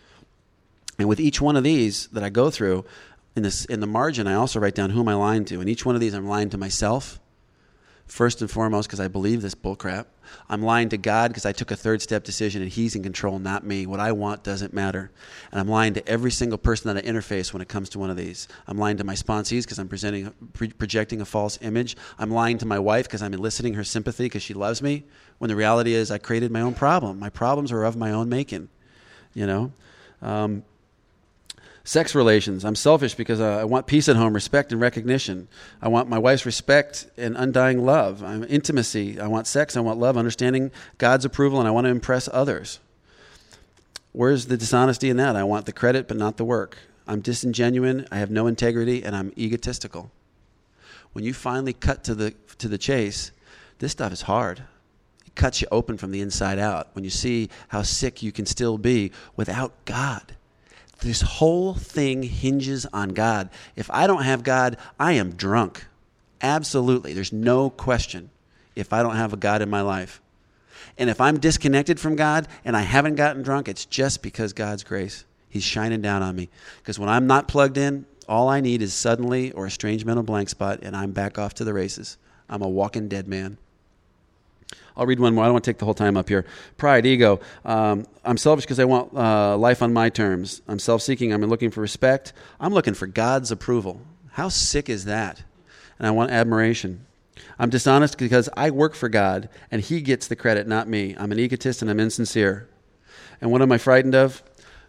And with each one of these that I go through, in the margin, I also write down who am I lying to. And each one of these, I'm lying to myself, first and foremost, because I believe this bullcrap. I'm lying to God because I took a third step decision and he's in control, not me. What I want doesn't matter. And I'm lying to every single person that I interface when it comes to one of these. I'm lying to my sponsees because I'm projecting a false image. I'm lying to my wife because I'm eliciting her sympathy because she loves me, when the reality is I created my own problem. My problems are of my own making, you know. Sex relations. I'm selfish because I want peace at home, respect and recognition. I want my wife's respect and undying love. I'm intimacy. I want sex. I want love, understanding God's approval, and I want to impress others. Where's the dishonesty in that? I want the credit but not the work. I'm disingenuine. I have no integrity, and I'm egotistical. When you finally cut to the chase, this stuff is hard. It cuts you open from the inside out. When you see how sick you can still be without God. This whole thing hinges on God. If I don't have God, I am drunk. Absolutely. There's no question if I don't have a God in my life. And if I'm disconnected from God and I haven't gotten drunk, it's just because God's grace. He's shining down on me. Because when I'm not plugged in, all I need is suddenly or a strange mental blank spot, and I'm back off to the races. I'm a walking dead man. I'll read one more. I don't want to take the whole time up here. Pride, ego. I'm selfish because I want life on my terms. I'm self-seeking. I'm looking for respect. I'm looking for God's approval. How sick is that? And I want admiration. I'm dishonest because I work for God, and He gets the credit, not me. I'm an egotist, and I'm insincere. And what am I frightened of?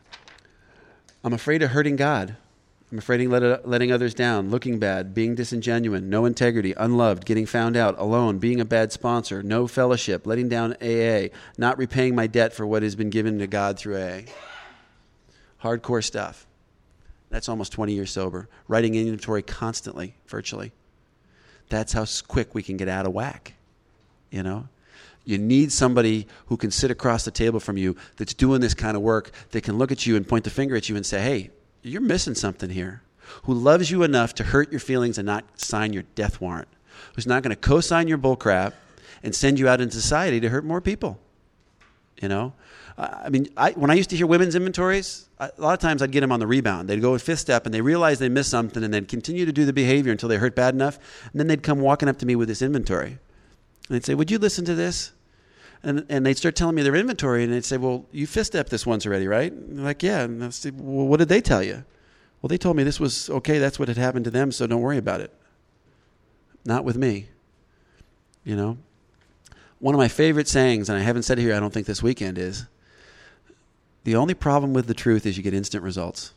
I'm afraid of hurting God. I'm afraid of letting others down, looking bad, being disingenuous, no integrity, unloved, getting found out, alone, being a bad sponsor, no fellowship, letting down AA, not repaying my debt for what has been given to God through AA. Hardcore stuff. That's almost 20 years sober. Writing inventory constantly, virtually. That's how quick we can get out of whack, you know? You need somebody who can sit across the table from you that's doing this kind of work, that can look at you and point the finger at you and say, hey, you're missing something here. Who loves you enough to hurt your feelings and not sign your death warrant. Who's not going to co-sign your bullcrap and send you out into society to hurt more people. You know? When I used to hear women's inventories, a lot of times I'd get them on the rebound. They'd go a fifth step and they realize they missed something and they'd continue to do the behavior until they hurt bad enough. And then they'd come walking up to me with this inventory. And they'd say, would you listen to this? And they'd start telling me their inventory, and they'd say, well, you fist-stepped this once already, right? And they're like, yeah. And I'd say, well, what did they tell you? Well, they told me this was okay, that's what had happened to them, so don't worry about it. Not with me. You know? One of my favorite sayings, and I haven't said it here, I don't think this weekend, is, the only problem with the truth is you get instant results.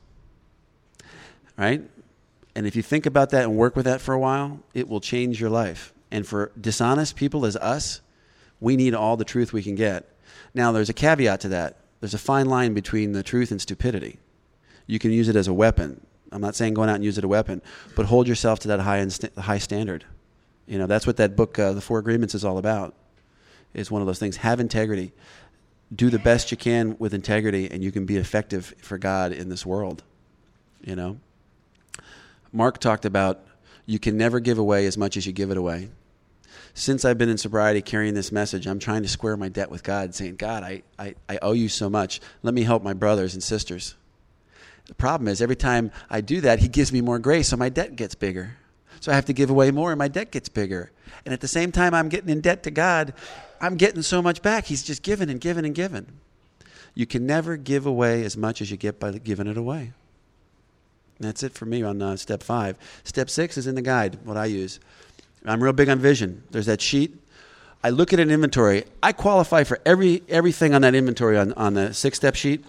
Right? And if you think about that and work with that for a while, it will change your life. And for dishonest people as us, we need all the truth we can get. Now, there's a caveat to that. There's a fine line between the truth and stupidity. You can use it as a weapon. I'm not saying going out and use it as a weapon, but hold yourself to that high standard. You know, that's what that book, The Four Agreements, is all about. It's one of those things. Have integrity. Do the best you can with integrity, and you can be effective for God in this world. You know? Mark talked about you can never give away as much as you give it away. Since I've been in sobriety carrying this message, I'm trying to square my debt with God, saying, God, I owe you so much. Let me help my brothers and sisters. The problem is every time I do that, He gives me more grace, so my debt gets bigger. So I have to give away more, and my debt gets bigger. And at the same time I'm getting in debt to God, I'm getting so much back. He's just giving and giving and giving. You can never give away as much as you get by giving it away. And that's it for me on step 5. Step 6 is in the guide, what I use. I'm real big on vision. There's that sheet. I look at an inventory. I qualify for everything on that inventory on the 6-step sheet.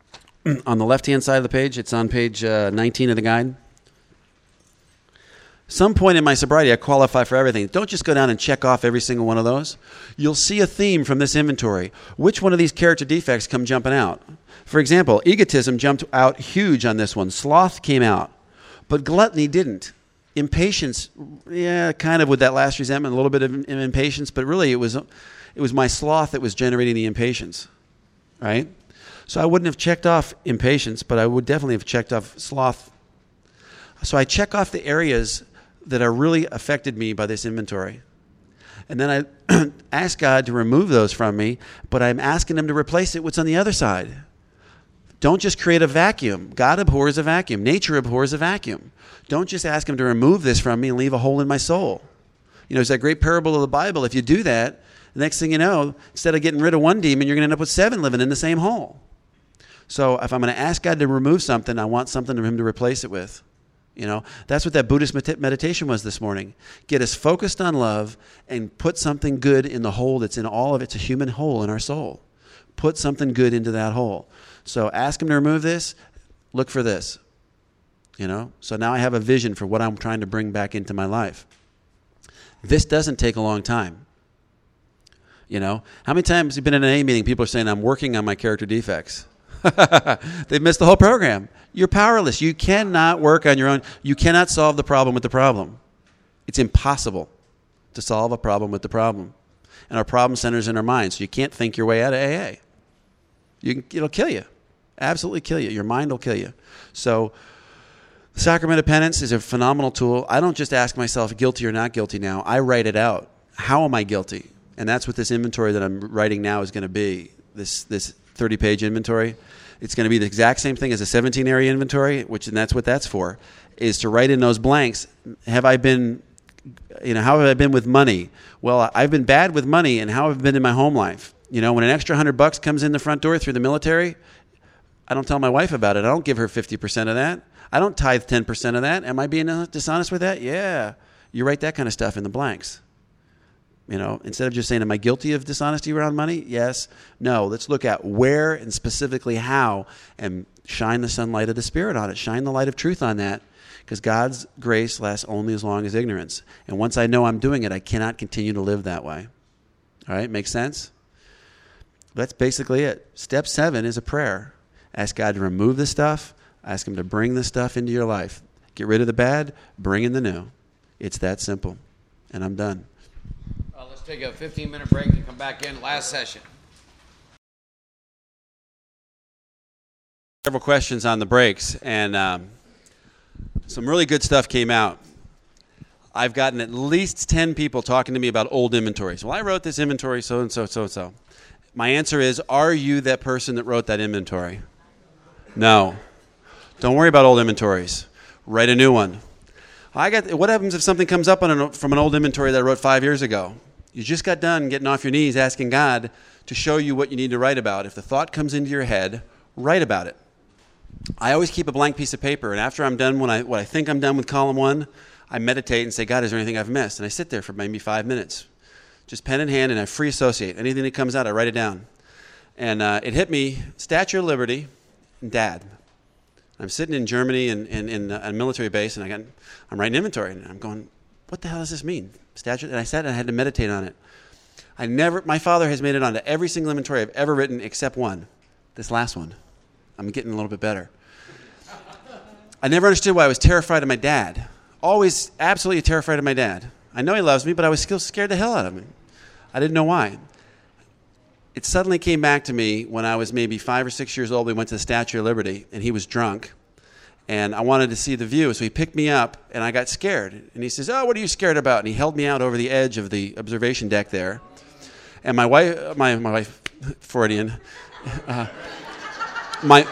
On the left-hand side of the page, it's on page 19 of the guide. Some point in my sobriety, I qualify for everything. Don't just go down and check off every single one of those. You'll see a theme from this inventory. Which one of these character defects come jumping out? For example, egotism jumped out huge on this one. Sloth came out, but gluttony didn't. Impatience, yeah, kind of with that last resentment, a little bit of impatience, but really it was my sloth that was generating the impatience, right? So I wouldn't have checked off impatience, but I would definitely have checked off sloth. So I check off the areas that are really affected me by this inventory. And then I ask God to remove those from me, but I'm asking him to replace it. What's on the other side? Don't just create a vacuum. God abhors a vacuum. Nature abhors a vacuum. Don't just ask him to remove this from me and leave a hole in my soul. You know, it's that great parable of the Bible. If you do that, the next thing you know, instead of getting rid of one demon, you're going to end up with 7 living in the same hole. So if I'm going to ask God to remove something, I want something for him to replace it with. You know, that's what that Buddhist meditation was this morning. Get us focused on love and put something good in the hole that's in all of it. It's a human hole in our soul. Put something good into that hole. So ask him to remove this. Look for this. You know, so now I have a vision for what I'm trying to bring back into my life. This doesn't take a long time. You know, how many times have you been in an AA meeting, people are saying, I'm working on my character defects. They've missed the whole program. You're powerless. You cannot work on your own. You cannot solve the problem with the problem. It's impossible to solve a problem with the problem. And our problem centers in our minds. So you can't think your way out of AA. It'll kill you. Absolutely kill you. Your mind will kill you. So the Sacrament of Penance is a phenomenal tool. I don't just ask myself guilty or not guilty now. I write it out. How am I guilty? And that's what this inventory that I'm writing now is going to be, this 30-page inventory. It's going to be the exact same thing as a 17-area inventory, and that's what that's for, is to write in those blanks. How have I been with money? Well, I've been bad with money, and how have I been in my home life? You know, when an extra $100 comes in the front door through the military, I don't tell my wife about it. I don't give her 50% of that. I don't tithe 10% of that. Am I being dishonest with that? Yeah. You write that kind of stuff in the blanks. You know, instead of just saying, am I guilty of dishonesty around money? Yes. No. Let's look at where and specifically how, and shine the sunlight of the Spirit on it. Shine the light of truth on that, because God's grace lasts only as long as ignorance. And once I know I'm doing it, I cannot continue to live that way. All right? Make sense? That's basically it. Step 7 is a prayer. Ask God to remove the stuff. Ask him to bring the stuff into your life. Get rid of the bad. Bring in the new. It's that simple. And I'm done. Let's take a 15-minute break and come back in. Last session. Several questions on the breaks, and some really good stuff came out. I've gotten at least 10 people talking to me about old inventories. Well, I wrote this inventory so-and-so, so-and-so. My answer is, are you that person that wrote that inventory? No. Don't worry about old inventories. Write a new one. What happens if something comes up from an old inventory that I wrote 5 years ago? You just got done getting off your knees asking God to show you what you need to write about. If the thought comes into your head, write about it. I always keep a blank piece of paper, and after I'm done, when I think I'm done with column 1, I meditate and say, God, is there anything I've missed? And I sit there for maybe 5 minutes, just pen in hand, and I free associate. Anything that comes out, I write it down. And it hit me, Statue of Liberty and Dad. I'm sitting in Germany in a military base, and I'm writing inventory, and I'm going, what the hell does this mean? Statue? And I sat and I had to meditate on it. My father has made it onto every single inventory I've ever written except one, this last one. I'm getting a little bit better. I never understood why I was terrified of my dad. Always absolutely terrified of my dad. I know he loves me, but I was still scared the hell out of him. I didn't know why. It suddenly came back to me when I was maybe 5 or 6 years old. We went to the Statue of Liberty, and he was drunk, and I wanted to see the view. So he picked me up, and I got scared. And he says, oh, what are you scared about? And he held me out over the edge of the observation deck there. And my wife, Freudian, my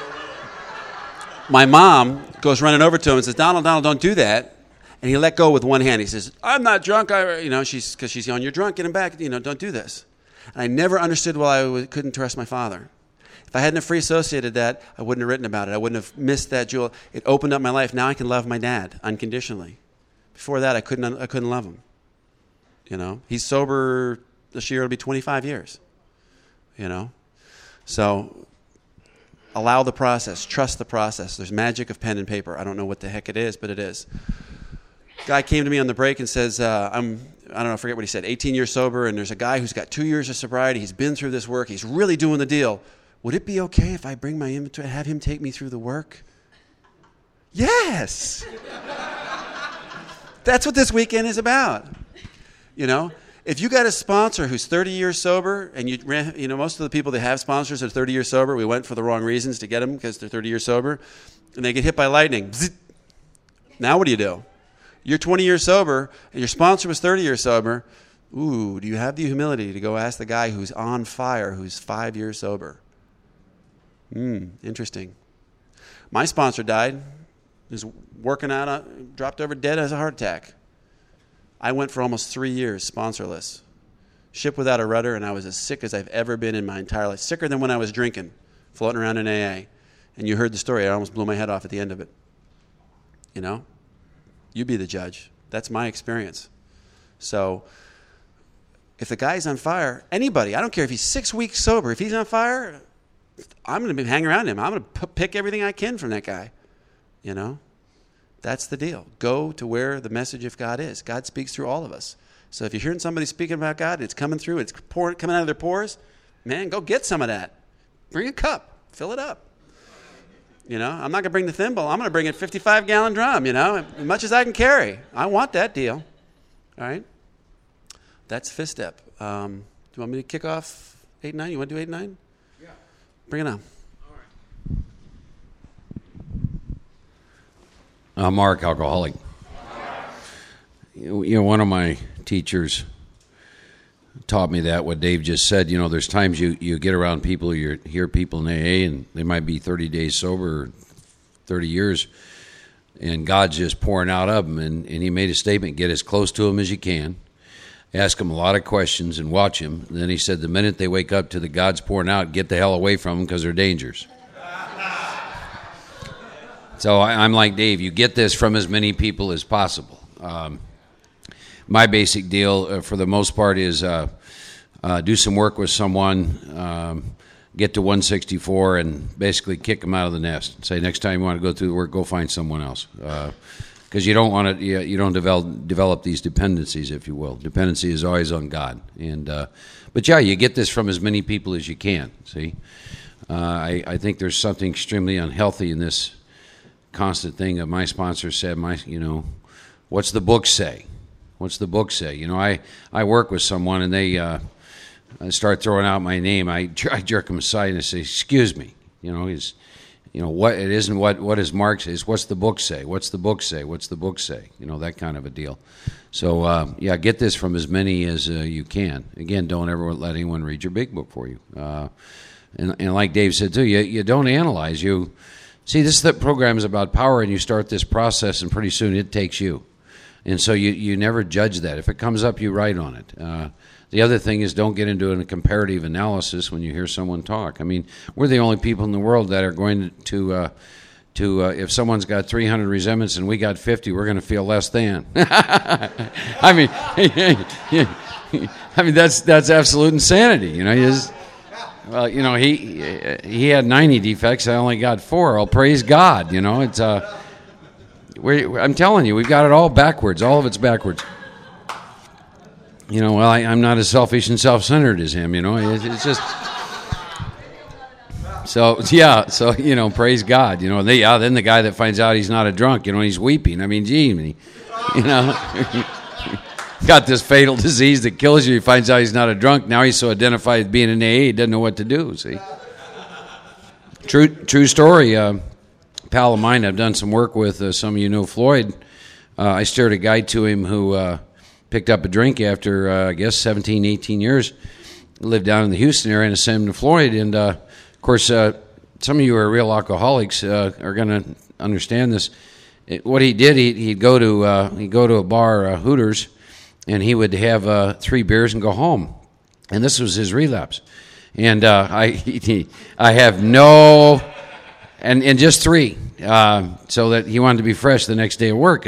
mom goes running over to him and says, Donald, don't do that. And he let go with one hand. He says, I'm not drunk. Because she's yelling, you're drunk, get him back. Don't do this. And I never understood why I couldn't trust my father. If I hadn't have free associated that, I wouldn't have written about it. I wouldn't have missed that jewel. It opened up my life. Now I can love my dad unconditionally. Before that, I couldn't love him. He's sober this year. It'll be 25 years. So allow the process. Trust the process. There's magic of pen and paper. I don't know what the heck it is, but it is. Guy came to me on the break and says, I don't know, I forget what he said, 18 years sober, and there's a guy who's got 2 years of sobriety. He's been through this work. He's really doing the deal. Would it be okay if I bring my inventory and have him take me through the work? Yes. That's what this weekend is about. You know, if you got a sponsor who's 30 years sober, and you know, most of the people that have sponsors are 30 years sober. We went for the wrong reasons to get them because they're 30 years sober, and they get hit by lightning. Bzz. Now what do? You're 20 years sober, and your sponsor was 30 years sober. Ooh, do you have the humility to go ask the guy who's on fire, who's 5 years sober? Interesting. My sponsor died. He was working out, dropped over dead as a heart attack. I went for almost 3 years sponsorless. Ship without a rudder, and I was as sick as I've ever been in my entire life. Sicker than when I was drinking, floating around in AA. And you heard the story. I almost blew my head off at the end of it. You know? You be the judge. That's my experience. So if the guy's on fire, anybody, I don't care if he's 6 weeks sober, if he's on fire, I'm going to hang around him. I'm going to pick everything I can from that guy. You know? That's the deal. Go to where the message of God is. God speaks through all of us. So if you're hearing somebody speaking about God, and it's coming through, it's coming out of their pores, man, go get some of that. Bring a cup. Fill it up. You know, I'm not going to bring the thimble. I'm going to bring a 55-gallon drum, you know, as much as I can carry. I want that deal. All right? That's fifth step. Do you want me to kick off 8 and 9? You want to do 8 and 9? Yeah. Bring it on. Mark, alcoholic. You know, one of my teachers taught me that, what Dave just said. You know, there's times you get around people, you hear people in AA, and they might be 30 days sober, or 30 years, and God's just pouring out of them. And he made a statement, get as close to them as you can, ask them a lot of questions, and watch them. And then he said, the minute they wake up to the God's pouring out, get the hell away from them because they're dangerous. So I'm like Dave, you get this from as many people as possible. My basic deal, for the most part, is do some work with someone, get to 164, and basically kick them out of the nest. Say, next time you want to go through the work, go find someone else. Because you don't want to, you don't develop these dependencies, if you will. Dependency is always on God. But yeah, you get this from as many people as you can. See, I think there's something extremely unhealthy in this constant thing that my sponsor said, what's the book say? What's the book say? You know, I work with someone and they start throwing out my name. I jerk them aside and I say, excuse me. What it isn't what does Mark say? It's what's the book say? What's the book say? What's the book say? You know, that kind of a deal. So, get this from as many as you can. Again, don't ever let anyone read your big book for you. And like Dave said too, you don't analyze. See, the program is about power, and you start this process, and pretty soon it takes you. And so you never judge that. If it comes up, you write on it. The other thing is don't get into a comparative analysis when you hear someone talk. I mean, we're the only people in the world that are going to if someone's got 300 resentments and we got 50, we're going to feel less than. I mean, that's absolute insanity. You know, well, you know, he had 90 defects. I only got 4. Well, praise God. You know, it's I'm telling you, we've got it all backwards. All of it's backwards. You know, well, I'm not as selfish and self-centered as him. You know, it's just so yeah. So you know, praise God. You know, then the guy that finds out he's not a drunk, you know, he's weeping. I mean, gee, you know. Got this fatal disease that kills you. He finds out he's not a drunk. Now he's so identified with being an AA, he doesn't know what to do. See, true story. Pal of mine, I've done some work with. Some of you know Floyd. I steered a guy to him who picked up a drink after I guess 17, 18 years. Lived down in the Houston area, and I sent him to Floyd. And of course, some of you who are real alcoholics are going to understand this. What he did, he'd go to a bar, Hooters. And he would have 3 beers and go home. And this was his relapse. And I have no, and just 3, so that he wanted to be fresh the next day of work.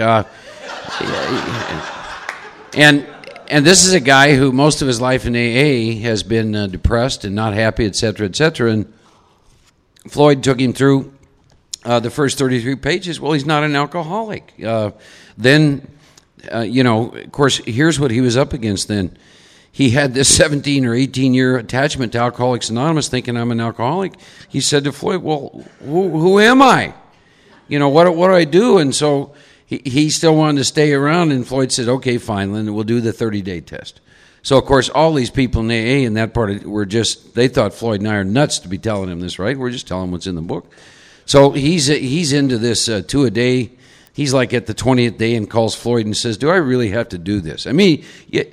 And this is a guy who most of his life in AA has been depressed and not happy, et cetera, et cetera. And Floyd took him through the first 33 pages. Well, he's not an alcoholic. Then of course, here's what he was up against then. He had this 17 or 18-year attachment to Alcoholics Anonymous, thinking I'm an alcoholic. He said to Floyd, well, who am I? What do I do? And so he still wanted to stay around, and Floyd said, okay, fine, then we'll do the 30-day test. So, of course, all these people in AA and that part they thought Floyd and I are nuts to be telling him this, right? We're just telling him what's in the book. So he's into this 2 a day. He's like at the 20th day and calls Floyd and says, do I really have to do this? I mean,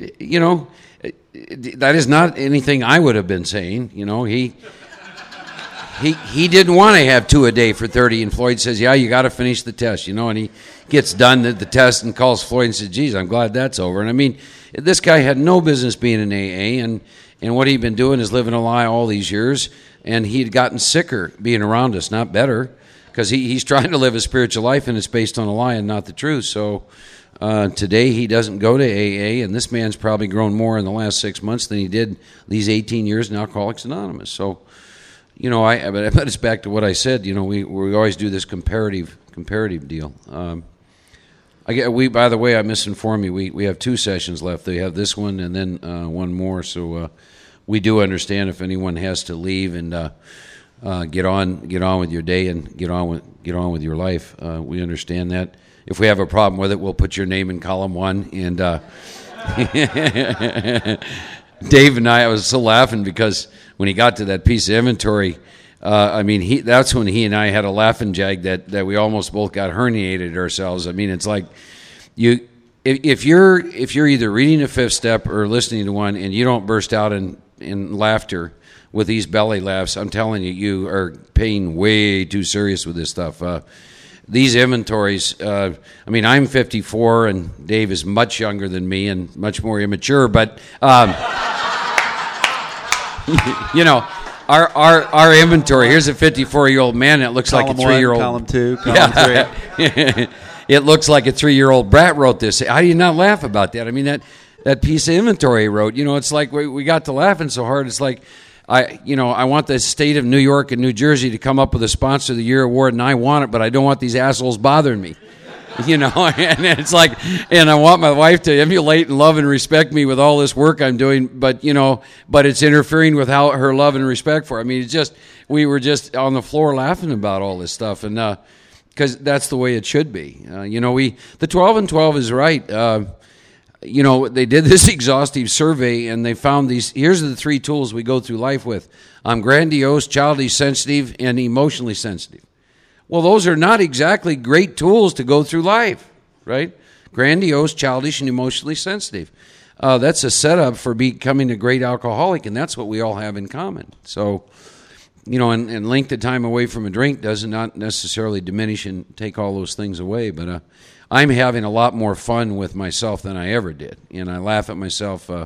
that is not anything I would have been saying. He didn't want to have 2 a day for 30, and Floyd says, yeah, you got to finish the test, and he gets done the test and calls Floyd and says, geez, I'm glad that's over. And I mean, this guy had no business being in AA, and what he'd been doing is living a lie all these years, and he'd gotten sicker being around us, not better, because he's trying to live a spiritual life, and it's based on a lie and not the truth. So today he doesn't go to AA, and this man's probably grown more in the last 6 months than he did these 18 years in Alcoholics Anonymous. So, but it's back to what I said. We always do this comparative deal. By the way, I misinformed you. We have 2 sessions left. They have this one and then one more. So we do understand if anyone has to leave and get on with your day and get on with your life. We understand that. If we have a problem with it, we'll put your name in column 1. And Dave and I was so laughing because when he got to that piece of inventory, that's when he and I had a laughing jag that we almost both got herniated ourselves. I mean, it's like if you're either reading a 5th step or listening to one and you don't burst out in laughter with these belly laughs, I'm telling you, you are paying way too serious with this stuff. These inventories, I'm 54 and Dave is much younger than me and much more immature, but Our inventory, here's a 54-year-old man that looks like a 3-year-old. Column 2, column 3. It looks like a 3-year-old brat wrote this. How do you not laugh about that? I mean, that piece of inventory he wrote, it's like we got to laughing so hard. It's like, I want the state of New York and New Jersey to come up with a Sponsor of the Year award, and I want it, but I don't want these assholes bothering me. And it's like, and I want my wife to emulate and love and respect me with all this work I'm doing, but it's interfering with her love and respect for. I mean, we were just on the floor laughing about all this stuff, and because that's the way it should be. The 12 and 12 is right. They did this exhaustive survey, and they found these. Here's the 3 tools we go through life with: I'm grandiose, childish, sensitive, and emotionally sensitive. Well, those are not exactly great tools to go through life, right? Grandiose, childish, and emotionally sensitive. That's a setup for becoming a great alcoholic, and that's what we all have in common. So, and length of time away from a drink does not necessarily diminish and take all those things away, but I'm having a lot more fun with myself than I ever did, and I laugh at myself a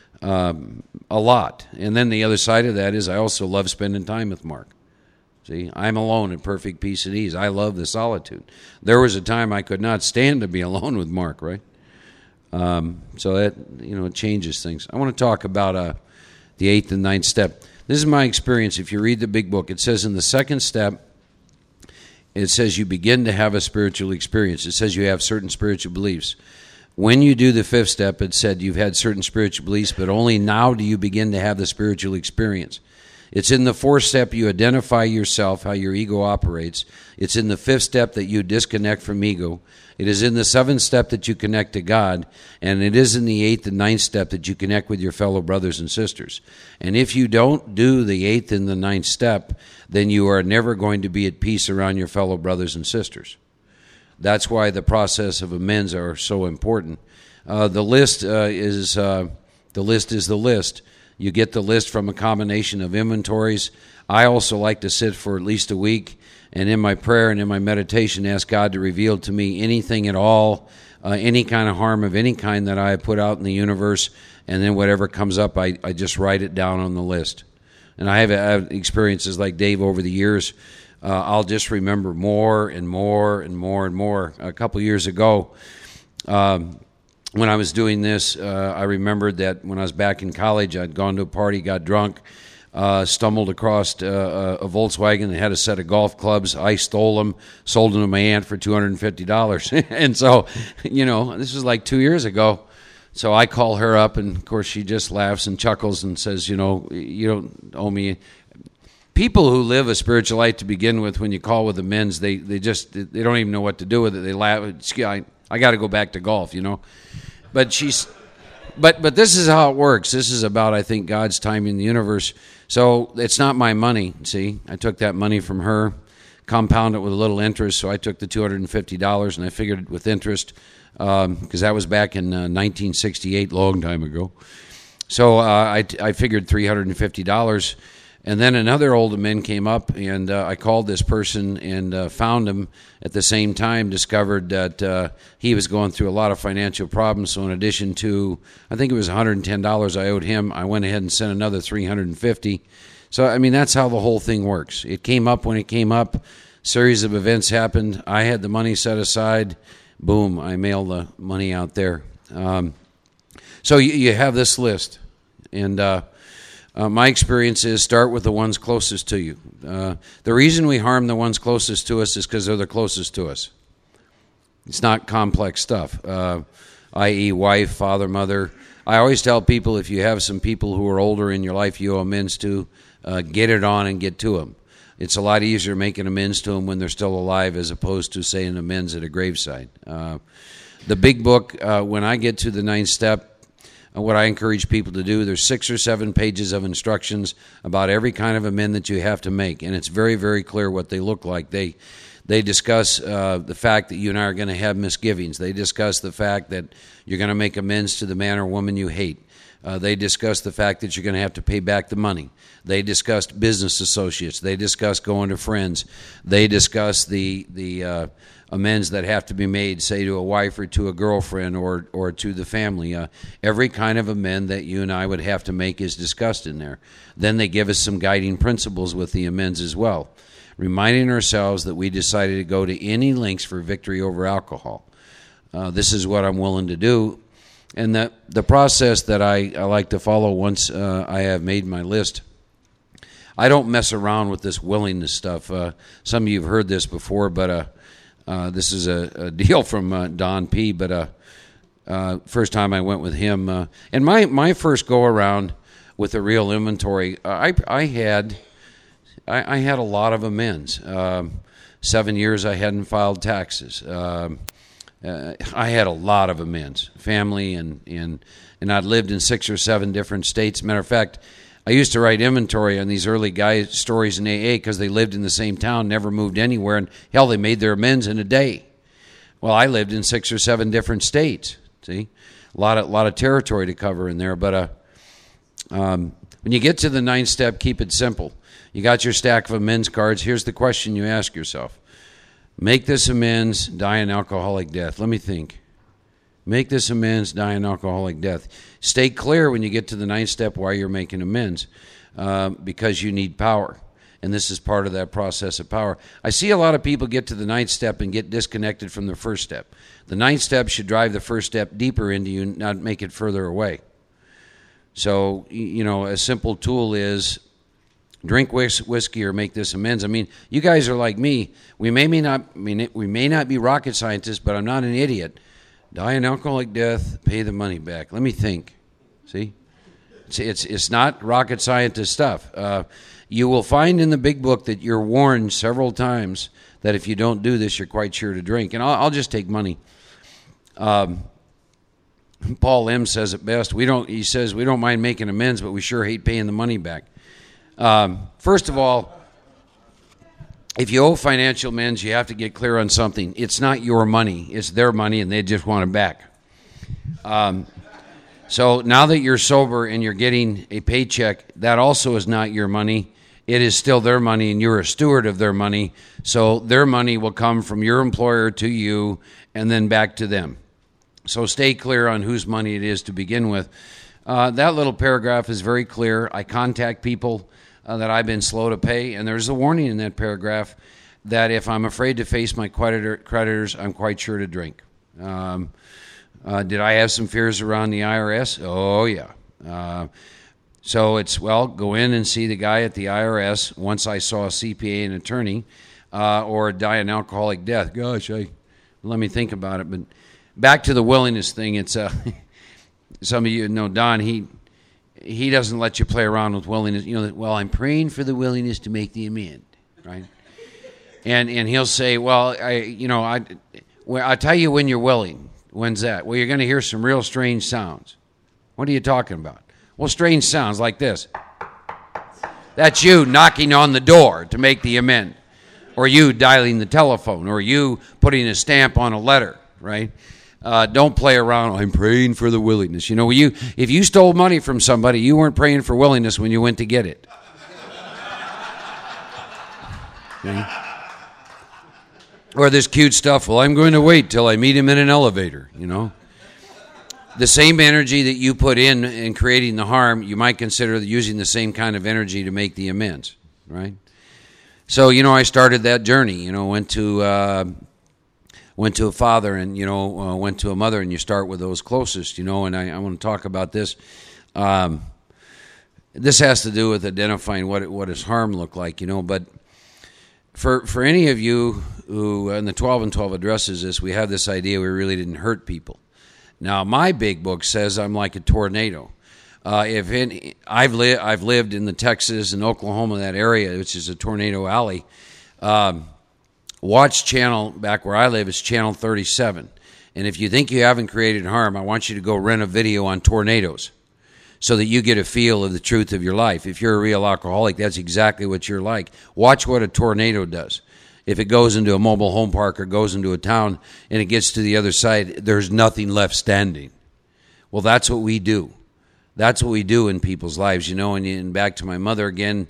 lot. And then the other side of that is I also love spending time with Mark. See, I'm alone in perfect peace and ease. I love the solitude. There was a time I could not stand to be alone with Mark, right? So that, it changes things. I want to talk about the 8th and 9th step. This is my experience. If you read the big book, it says in the 2nd step, it says you begin to have a spiritual experience. It says you have certain spiritual beliefs. When you do the 5th step, it said you've had certain spiritual beliefs, but only now do you begin to have the spiritual experience. It's in the 4th step you identify yourself, how your ego operates. It's in the 5th step that you disconnect from ego. It is in the 7th step that you connect to God. And it is in the 8th and 9th step that you connect with your fellow brothers and sisters. And if you don't do the 8th and the 9th step, then you are never going to be at peace around your fellow brothers and sisters. That's why the process of amends are so important. The list is the list. You get the list from a combination of inventories. I also like to sit for at least a week, and in my prayer and in my meditation, ask God to reveal to me anything at all, any kind of harm of any kind that I have put out in the universe, and then whatever comes up, I just write it down on the list. And I have experiences like Dave over the years. I'll just remember more and more and more and more. A couple years ago, when I was doing this, I remembered that when I was back in college, I'd gone to a party, got drunk, stumbled across a Volkswagen that had a set of golf clubs. I stole them, sold them to my aunt for $250. And so, this was like 2 years ago. So I call her up, and of course she just laughs and chuckles and says, you don't owe me. People who live a spiritual life to begin with, when you call with amends, they don't even know what to do with it. They laugh. I got to go back to golf, But But this is how it works. This is about, I think, God's timing in the universe. So it's not my money, see. I took that money from her, compounded it with a little interest, so I took the $250, and I figured with interest, because that was back in 1968, long time ago. So I figured $350. And then another old amend came up, and I called this person and found him at the same time, discovered that he was going through a lot of financial problems. So in addition to, I think it was $110 I owed him, I went ahead and sent another $350. So, that's how the whole thing works. It came up when it came up. Series of events happened. I had the money set aside. Boom, I mailed the money out there. So you have this list. And my experience is start with the ones closest to you. The reason we harm the ones closest to us is because they're the closest to us. It's not complex stuff, i.e. wife, father, mother. I always tell people, if you have some people who are older in your life you owe amends to, get it on and get to them. It's a lot easier making amends to them when they're still alive as opposed to saying amends at a graveside. The big book, when I get to the 9th step, what I encourage people to do, there's 6 or 7 pages of instructions about every kind of amend that you have to make, and it's very, very clear what they look like. They discuss the fact that you and I are going to have misgivings. They discuss the fact that you're going to make amends to the man or woman you hate. They discuss the fact that you're going to have to pay back the money. They discussed business associates. They discuss going to friends. They discuss the amends that have to be made, say, to a wife or to a girlfriend or to the family. Every kind of amend that you and I would have to make is discussed in there. Then they give us some guiding principles with the amends as well, reminding ourselves that we decided to go to any lengths for victory over alcohol. This is what I'm willing to do. And the process that I like to follow once I have made my list, I don't mess around with this willingness stuff. Some of you have heard this before, but this is a deal from Don P. But first time I went with him, and my first go around with a real inventory, I had a lot of amends. 7 years I hadn't filed taxes. I had a lot of amends, family, and I'd lived in 6 or 7 different states. Matter of fact, I used to write inventory on these early guys' stories in AA because they lived in the same town, never moved anywhere, and hell, they made their amends in a day. Well, I lived in 6 or 7 different states. See, a lot of territory to cover in there. But when you get to the 9th step, keep it simple. You got your stack of amends cards. Here's the question you ask yourself: make this amends, die an alcoholic death. Let me think. Make this amends, die an alcoholic death. Stay clear when you get to the 9th step why you're making amends, because you need power. And this is part of that process of power. I see a lot of people get to the 9th step and get disconnected from the 1st step. The 9th step should drive the 1st step deeper into you, not make it further away. So, a simple tool is drink whiskey or make this amends. You guys are like me. We may not be rocket scientists, but I'm not an idiot. Die an alcoholic death, pay the money back. Let me think. See? It's not rocket scientist stuff. You will find in the big book that you're warned several times that if you don't do this, you're quite sure to drink. And I'll just take money. Paul M. says it best. He says we don't mind making amends, but we sure hate paying the money back. First of all, if you owe financial amends, you have to get clear on something. It's not your money. It's their money, and they just want it back. So now that you're sober and you're getting a paycheck, that also is not your money. It is still their money, and you're a steward of their money. So their money will come from your employer to you and then back to them. So stay clear on whose money it is to begin with. That little paragraph is very clear. I contact people that I've been slow to pay, and there's a warning in that paragraph that if I'm afraid to face my creditors, I'm quite sure to drink. Did I have some fears around the IRS? Oh, yeah. So it's, well, go in and see the guy at the IRS once I saw a CPA and attorney, or die an alcoholic death. Gosh, let me think about it. But back to the willingness thing, it's some of you know Don, he doesn't let you play around with willingness. You know, well, I'm praying for the willingness to make the amend, right? And he'll say, well, I tell you when you're willing. When's that? Well, you're going to hear some real strange sounds. What are you talking about? Well, strange sounds like this. That's you knocking on the door to make the amend, or you dialing the telephone, or you putting a stamp on a letter, right? Don't play around. I'm praying for the willingness. You know, if you stole money from somebody, you weren't praying for willingness when you went to get it. Okay? Or this cute stuff, well, I'm going to wait till I meet him in an elevator, you know. The same energy that you put in creating the harm, you might consider using the same kind of energy to make the amends, right? So, you know, I started that journey, you know, went to a father and, went to a mother, and you start with those closest, you know, and I want to talk about this. This has to do with identifying what does harm look like, you know, but for any of you who, in the 12 and 12 addresses this, we have this idea we really didn't hurt people. Now, my big book says I'm like a tornado. I've lived in the Texas and Oklahoma, that area, which is a tornado alley. Watch channel, back where I live, is channel 37. And if you think you haven't created harm, I want you to go rent a video on tornadoes so that you get a feel of the truth of your life. If you're a real alcoholic, that's exactly what you're like. Watch what a tornado does. If it goes into a mobile home park or goes into a town and it gets to the other side, there's nothing left standing. Well, that's what we do. That's what we do in people's lives, you know. And back to my mother again,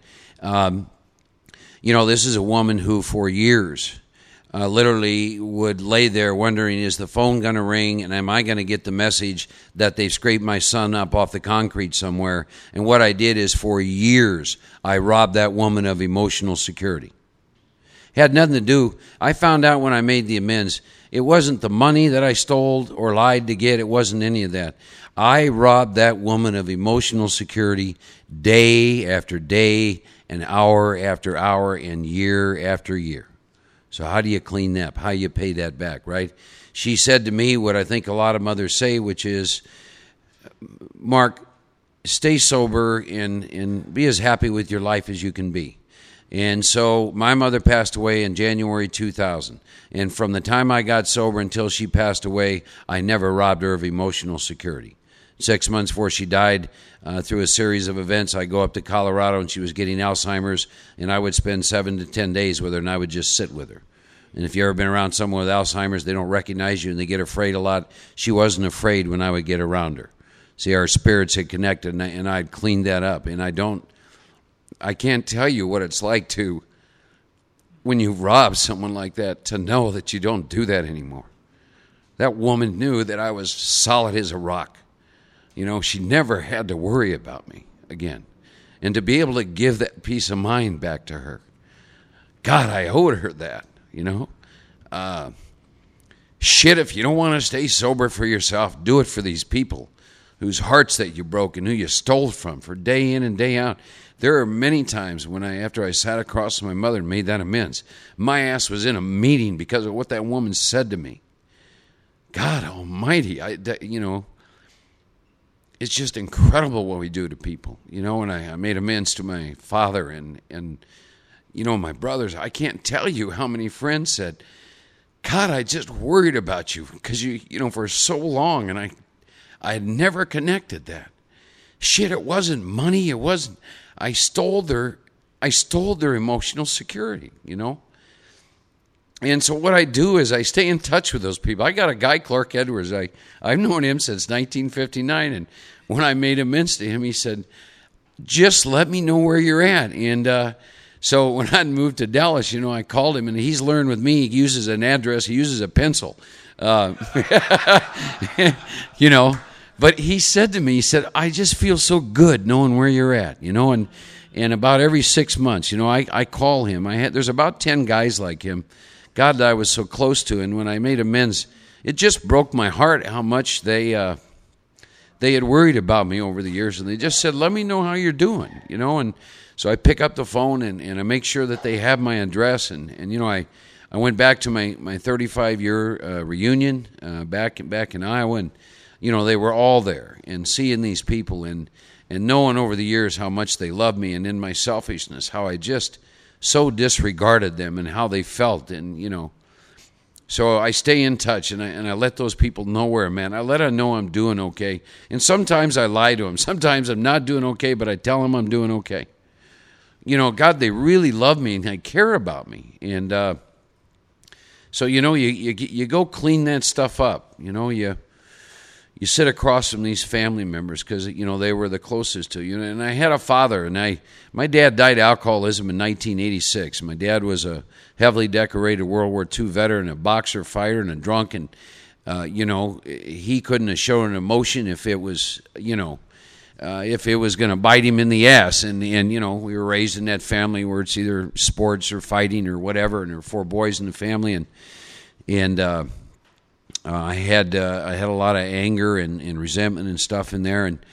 this is a woman who for years literally would lay there wondering, is the phone going to ring, and am I going to get the message that they've scraped my son up off the concrete somewhere? And what I did is for years I robbed that woman of emotional security. It had nothing to do. I found out when I made the amends, it wasn't the money that I stole or lied to get. It wasn't any of that. I robbed that woman of emotional security day after day and hour after hour and year after year. So how do you clean that up? How do you pay that back, right? She said to me what I think a lot of mothers say, which is, Mark, stay sober and be as happy with your life as you can be. And so my mother passed away in January 2000. And from the time I got sober until she passed away, I never robbed her of emotional security. 6 months before she died, through a series of events, I go up to Colorado, and she was getting Alzheimer's, and I would spend 7 to 10 days with her, and I would just sit with her. And if you've ever been around someone with Alzheimer's, they don't recognize you, and they get afraid a lot. She wasn't afraid when I would get around her. See, our spirits had connected, and I'd cleaned that up. And I can't tell you what it's like to, when you rob someone like that, to know that you don't do that anymore. That woman knew that I was solid as a rock. You know, she never had to worry about me again. And to be able to give that peace of mind back to her, God, I owed her that, you know. If you don't want to stay sober for yourself, do it for these people whose hearts that you broke and who you stole from for day in and day out. There are many times when after I sat across from my mother and made that amends, my ass was in a meeting because of what that woman said to me. God almighty, it's just incredible what we do to people, you know. And I made amends to my father and my brothers. I can't tell you how many friends said, God, I just worried about you because you for so long, and I had never connected that. Shit, it wasn't money. It wasn't. I stole their emotional security, you know. And so what I do is I stay in touch with those people. I got a guy, Clark Edwards. I've known him since 1959, and when I made amends to him, he said, "Just let me know where you're at." And so when I moved to Dallas, I called him, and he's learned with me. He uses an address. He uses a pencil, But he said to me, I just feel so good knowing where you're at, And about every 6 months, I call him. There's about 10 guys like him. God, that I was so close to, and when I made amends, it just broke my heart how much they they had worried about me over the years, and they just said, let me know how you're doing, and so I pick up the phone and I make sure that they have my address, and I went back to my 35-year reunion back in Iowa, and they were all there, and seeing these people and knowing over the years how much they loved me, and in my selfishness how I just so disregarded them and how they felt, and so I stay in touch, and I let those people know where I'm at. I let them know I'm doing okay, and sometimes I lie to them. Sometimes I'm not doing okay, but I tell them I'm doing okay. God, they really love me and they care about me, and so you go clean that stuff up. You sit across from these family members because they were the closest to you. And I had a father, and my dad died of alcoholism in 1986. My dad was a heavily decorated World War II veteran, a boxer, fighter, and a drunk. And he couldn't have shown an emotion if it was going to bite him in the ass. And we were raised in that family where it's either sports or fighting or whatever. And there were 4 boys in the family, and I had a lot of anger and resentment and stuff in there, and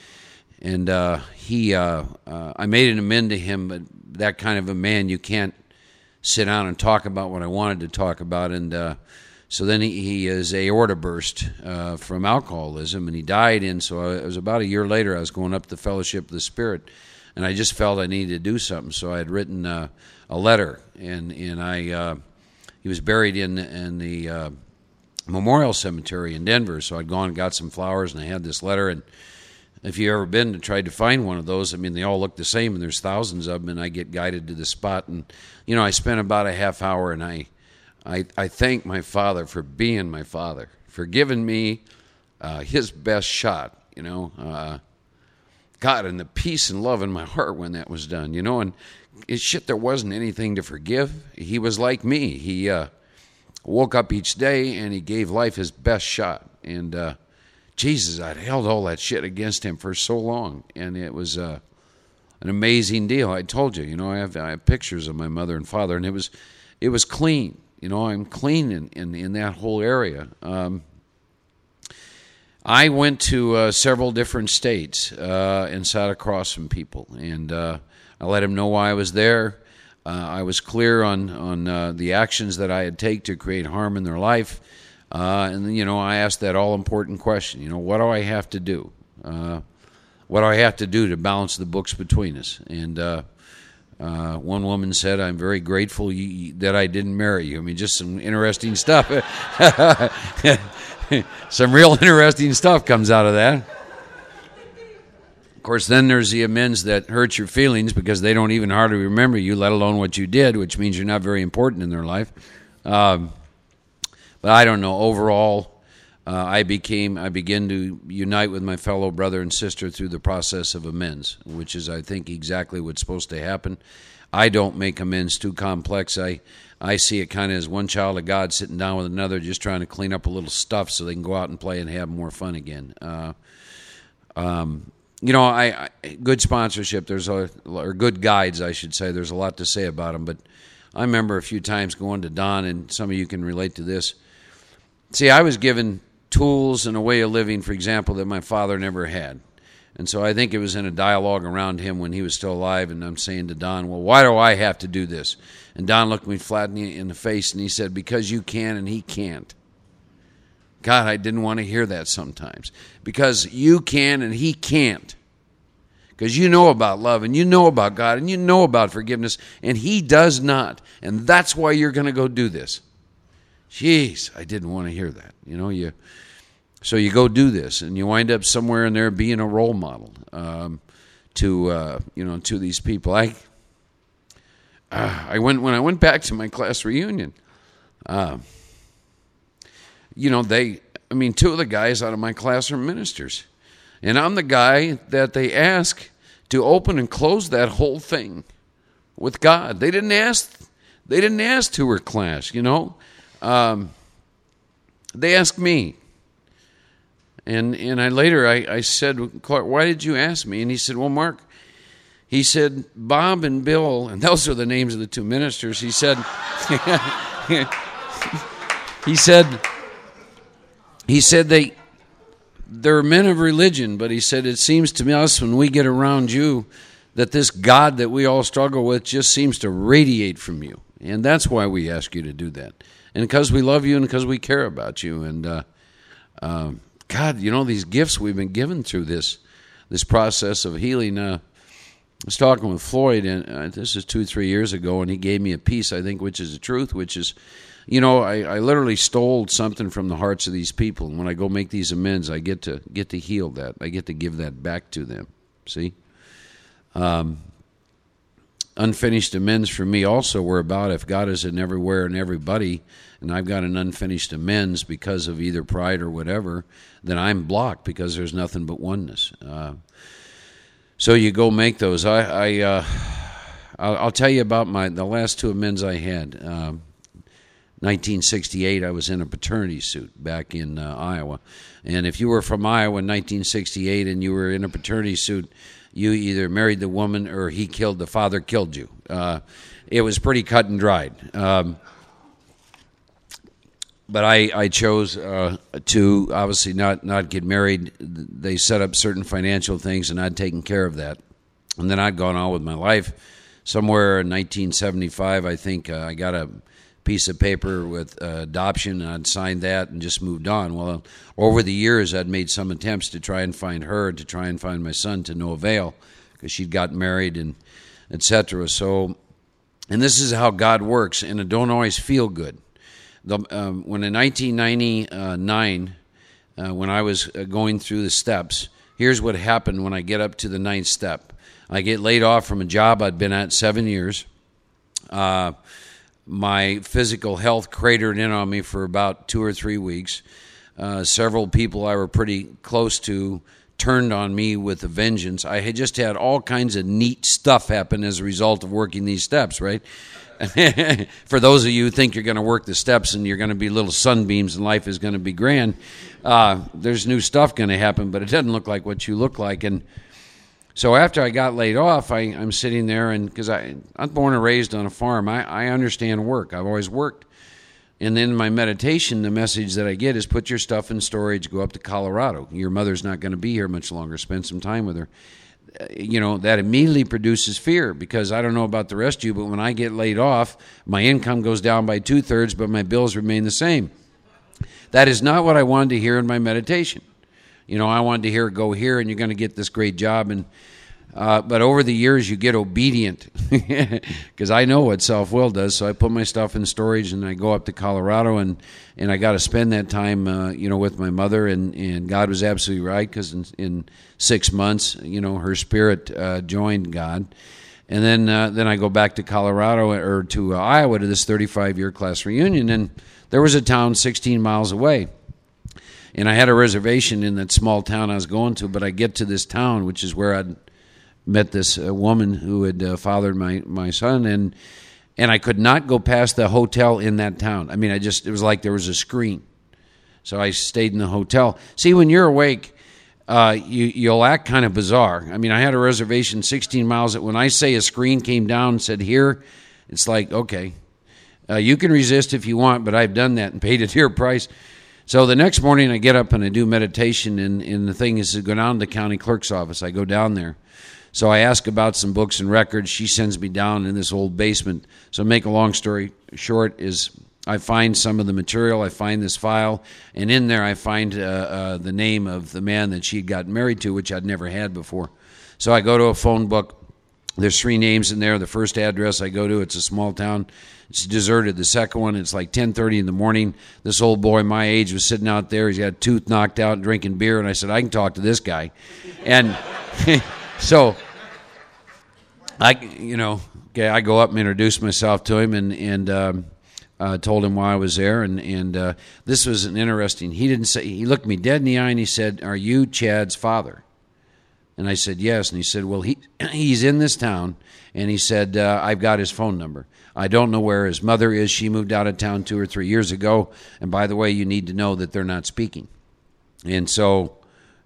I made an amend to him, but that kind of a man, you can't sit down and talk about what I wanted to talk about, and so then his aorta burst from alcoholism, and he died. And so it was about a year later. I was going up to the Fellowship of the Spirit, and I just felt I needed to do something. So I had written a letter, and he was buried in the Memorial Cemetery in Denver. So I'd gone and got some flowers, and I had this letter. And if you've ever been to try to find one of those, they all look the same, and there's thousands of them, and I get guided to the spot. And I spent about a half hour, and I thank my father for being my father, for giving me his best shot. God, and the peace and love in my heart when that was done. And it's shit, there wasn't anything to forgive. He was like me. He woke up each day and he gave life his best shot. And Jesus, I'd held all that shit against him for so long, and it was an amazing deal. I told you, I have pictures of my mother and father, and it was clean. I'm clean in that whole area. I went to several different states and sat across from people, and I let them know why I was there. I was clear on the actions that I had taken to create harm in their life. And I asked that all-important question, what do I have to do? What do I have to do to balance the books between us? And one woman said, I'm very grateful that I didn't marry you. Just some interesting stuff. Some real interesting stuff comes out of that. Of course, then there's the amends that hurt your feelings because they don't even hardly remember you, let alone what you did, which means you're not very important in their life. But I don't know. Overall, I began to unite with my fellow brother and sister through the process of amends, which is, I think, exactly what's supposed to happen. I don't make amends too complex. I see it kind of as one child of God sitting down with another, just trying to clean up a little stuff so they can go out and play and have more fun again. Good sponsorship. Or good guides, I should say. There's a lot to say about them, but I remember a few times going to Don, and some of you can relate to this. See, I was given tools and a way of living, for example, that my father never had. And so I think it was in a dialogue around him when he was still alive, and I'm saying to Don, well, why do I have to do this? And Don looked me flat in the face, and he said, because you can and he can't. God, I didn't want to hear that sometimes. Because you can and he can't. Because you know about love, and you know about God, and you know about forgiveness, and he does not. And that's why you're going to go do this. Jeez, I didn't want to hear that. So you go do this, and you wind up somewhere in there being a role model to these people. When I went back to my class reunion, two of the guys out of my class are ministers, and I'm the guy that they ask to open and close that whole thing with God. They didn't ask to her class, They asked me. And I said, Clark, why did you ask me? And he said, well, Mark, he said, Bob and Bill, and those are the names of the two ministers. He said, they're men of religion, but he said, it seems to us when we get around you that this God that we all struggle with just seems to radiate from you. And that's why we ask you to do that. And because we love you and because we care about you. And God, these gifts we've been given through this process of healing. I was talking with Floyd, and this is 2-3 years ago, and he gave me a piece, I think, which is the truth, which is, I literally stole something from the hearts of these people. And when I go make these amends, I get to heal that. I get to give that back to them. See? Unfinished amends for me also were about if God is in everywhere and everybody, and I've got an unfinished amends because of either pride or whatever, then I'm blocked because there's nothing but oneness. So you go make those. I'll tell you about the last 2 amends I had. 1968, I was in a paternity suit back in Iowa, and if you were from Iowa in 1968 and you were in a paternity suit, you either married the woman or the father killed you. It was pretty cut and dried. But I chose to obviously not get married. They set up certain financial things, and I'd taken care of that. And then I'd gone on with my life. Somewhere in 1975, I think I got a piece of paper with adoption, and I'd signed that and just moved on. Well, over the years, I'd made some attempts to try and find her, to try and find my son, to no avail, because she'd gotten married and etc. So, and this is how God works, and it don't always feel good. When in 1999, when I was going through the steps, here's what happened when I get up to the 9th step. I get laid off from a job I'd been at 7 years. My physical health cratered in on me for about 2 or 3 weeks. Several people I were pretty close to turned on me with a vengeance. I had just had all kinds of neat stuff happen as a result of working these steps, right? For those of you who think you're going to work the steps and you're going to be little sunbeams and life is going to be grand, there's new stuff going to happen, but it doesn't look like what you look like. And so after I got laid off, I'm sitting there, and because I'm born and raised on a farm, I understand work. I've always worked. And then in my meditation, the message that I get is put your stuff in storage, go up to Colorado. Your mother's not going to be here much longer. Spend some time with her. That immediately produces fear, because I don't know about the rest of you, but when I get laid off, my income goes down by 2/3, but my bills remain the same. That is not what I wanted to hear in my meditation. I wanted to hear, go here and you're going to get this great job. And but over the years, you get obedient, because I know what self-will does. So I put my stuff in storage and I go up to Colorado, and I got to spend that time, with my mother. And God was absolutely right, because in 6 months, her spirit joined God. And then I go back to Colorado, or to Iowa, to this 35-year class reunion. And there was a town 16 miles away. And I had a reservation in that small town I was going to, but I get to this town, which is where I'd met this woman who had fathered my son, and I could not go past the hotel in that town. I mean, it was like there was a screen. So I stayed in the hotel. See, when you're awake, you'll act kind of bizarre. I mean, I had a reservation 16 miles. When I say a screen came down and said here, it's like, okay, you can resist if you want, but I've done that and paid a dear price. So the next morning I get up and I do meditation, and the thing is to go down to the county clerk's office. I go down there. So I ask about some books and records. She sends me down in this old basement. So make a long story short is I find some of the material. I find this file, and in there I find the name of the man that she'd gotten married to, which I'd never had before. So I go to a phone book. There's 3 names in there. The first address I go to, it's a small town. It's deserted. The second one, it's like 10:30 in the morning. This old boy my age was sitting out there. He's got a tooth knocked out, drinking beer. And I said, I can talk to this guy. And so I go up and introduce myself to him, and told him why I was there. And this was an interesting. He looked me dead in the eye and he said, "Are you Chad's father?" And I said, "Yes." And he said, "Well, he's in this town." And he said, "I've got his phone number. I don't know where his mother is. She moved out of town 2 or 3 years ago. And by the way, you need to know that they're not speaking." And so,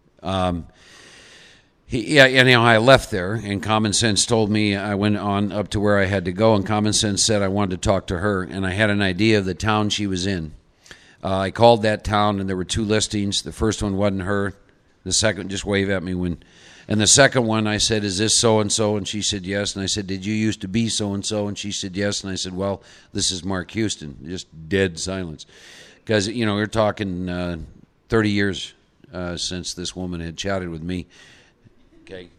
I left there, and common sense told me I went on up to where I had to go, and common sense said I wanted to talk to her, and I had an idea of the town she was in. I called that town, and there were 2 listings. The first one wasn't her. The second, just wave at me when. And the second one, I said, "Is this so and so?" And she said, "Yes." And I said, "Did you used to be so and so?" And she said, "Yes." And I said, "Well, this is Mark Houston." Just dead silence, because we're talking 30 years since this woman had chatted with me. Okay.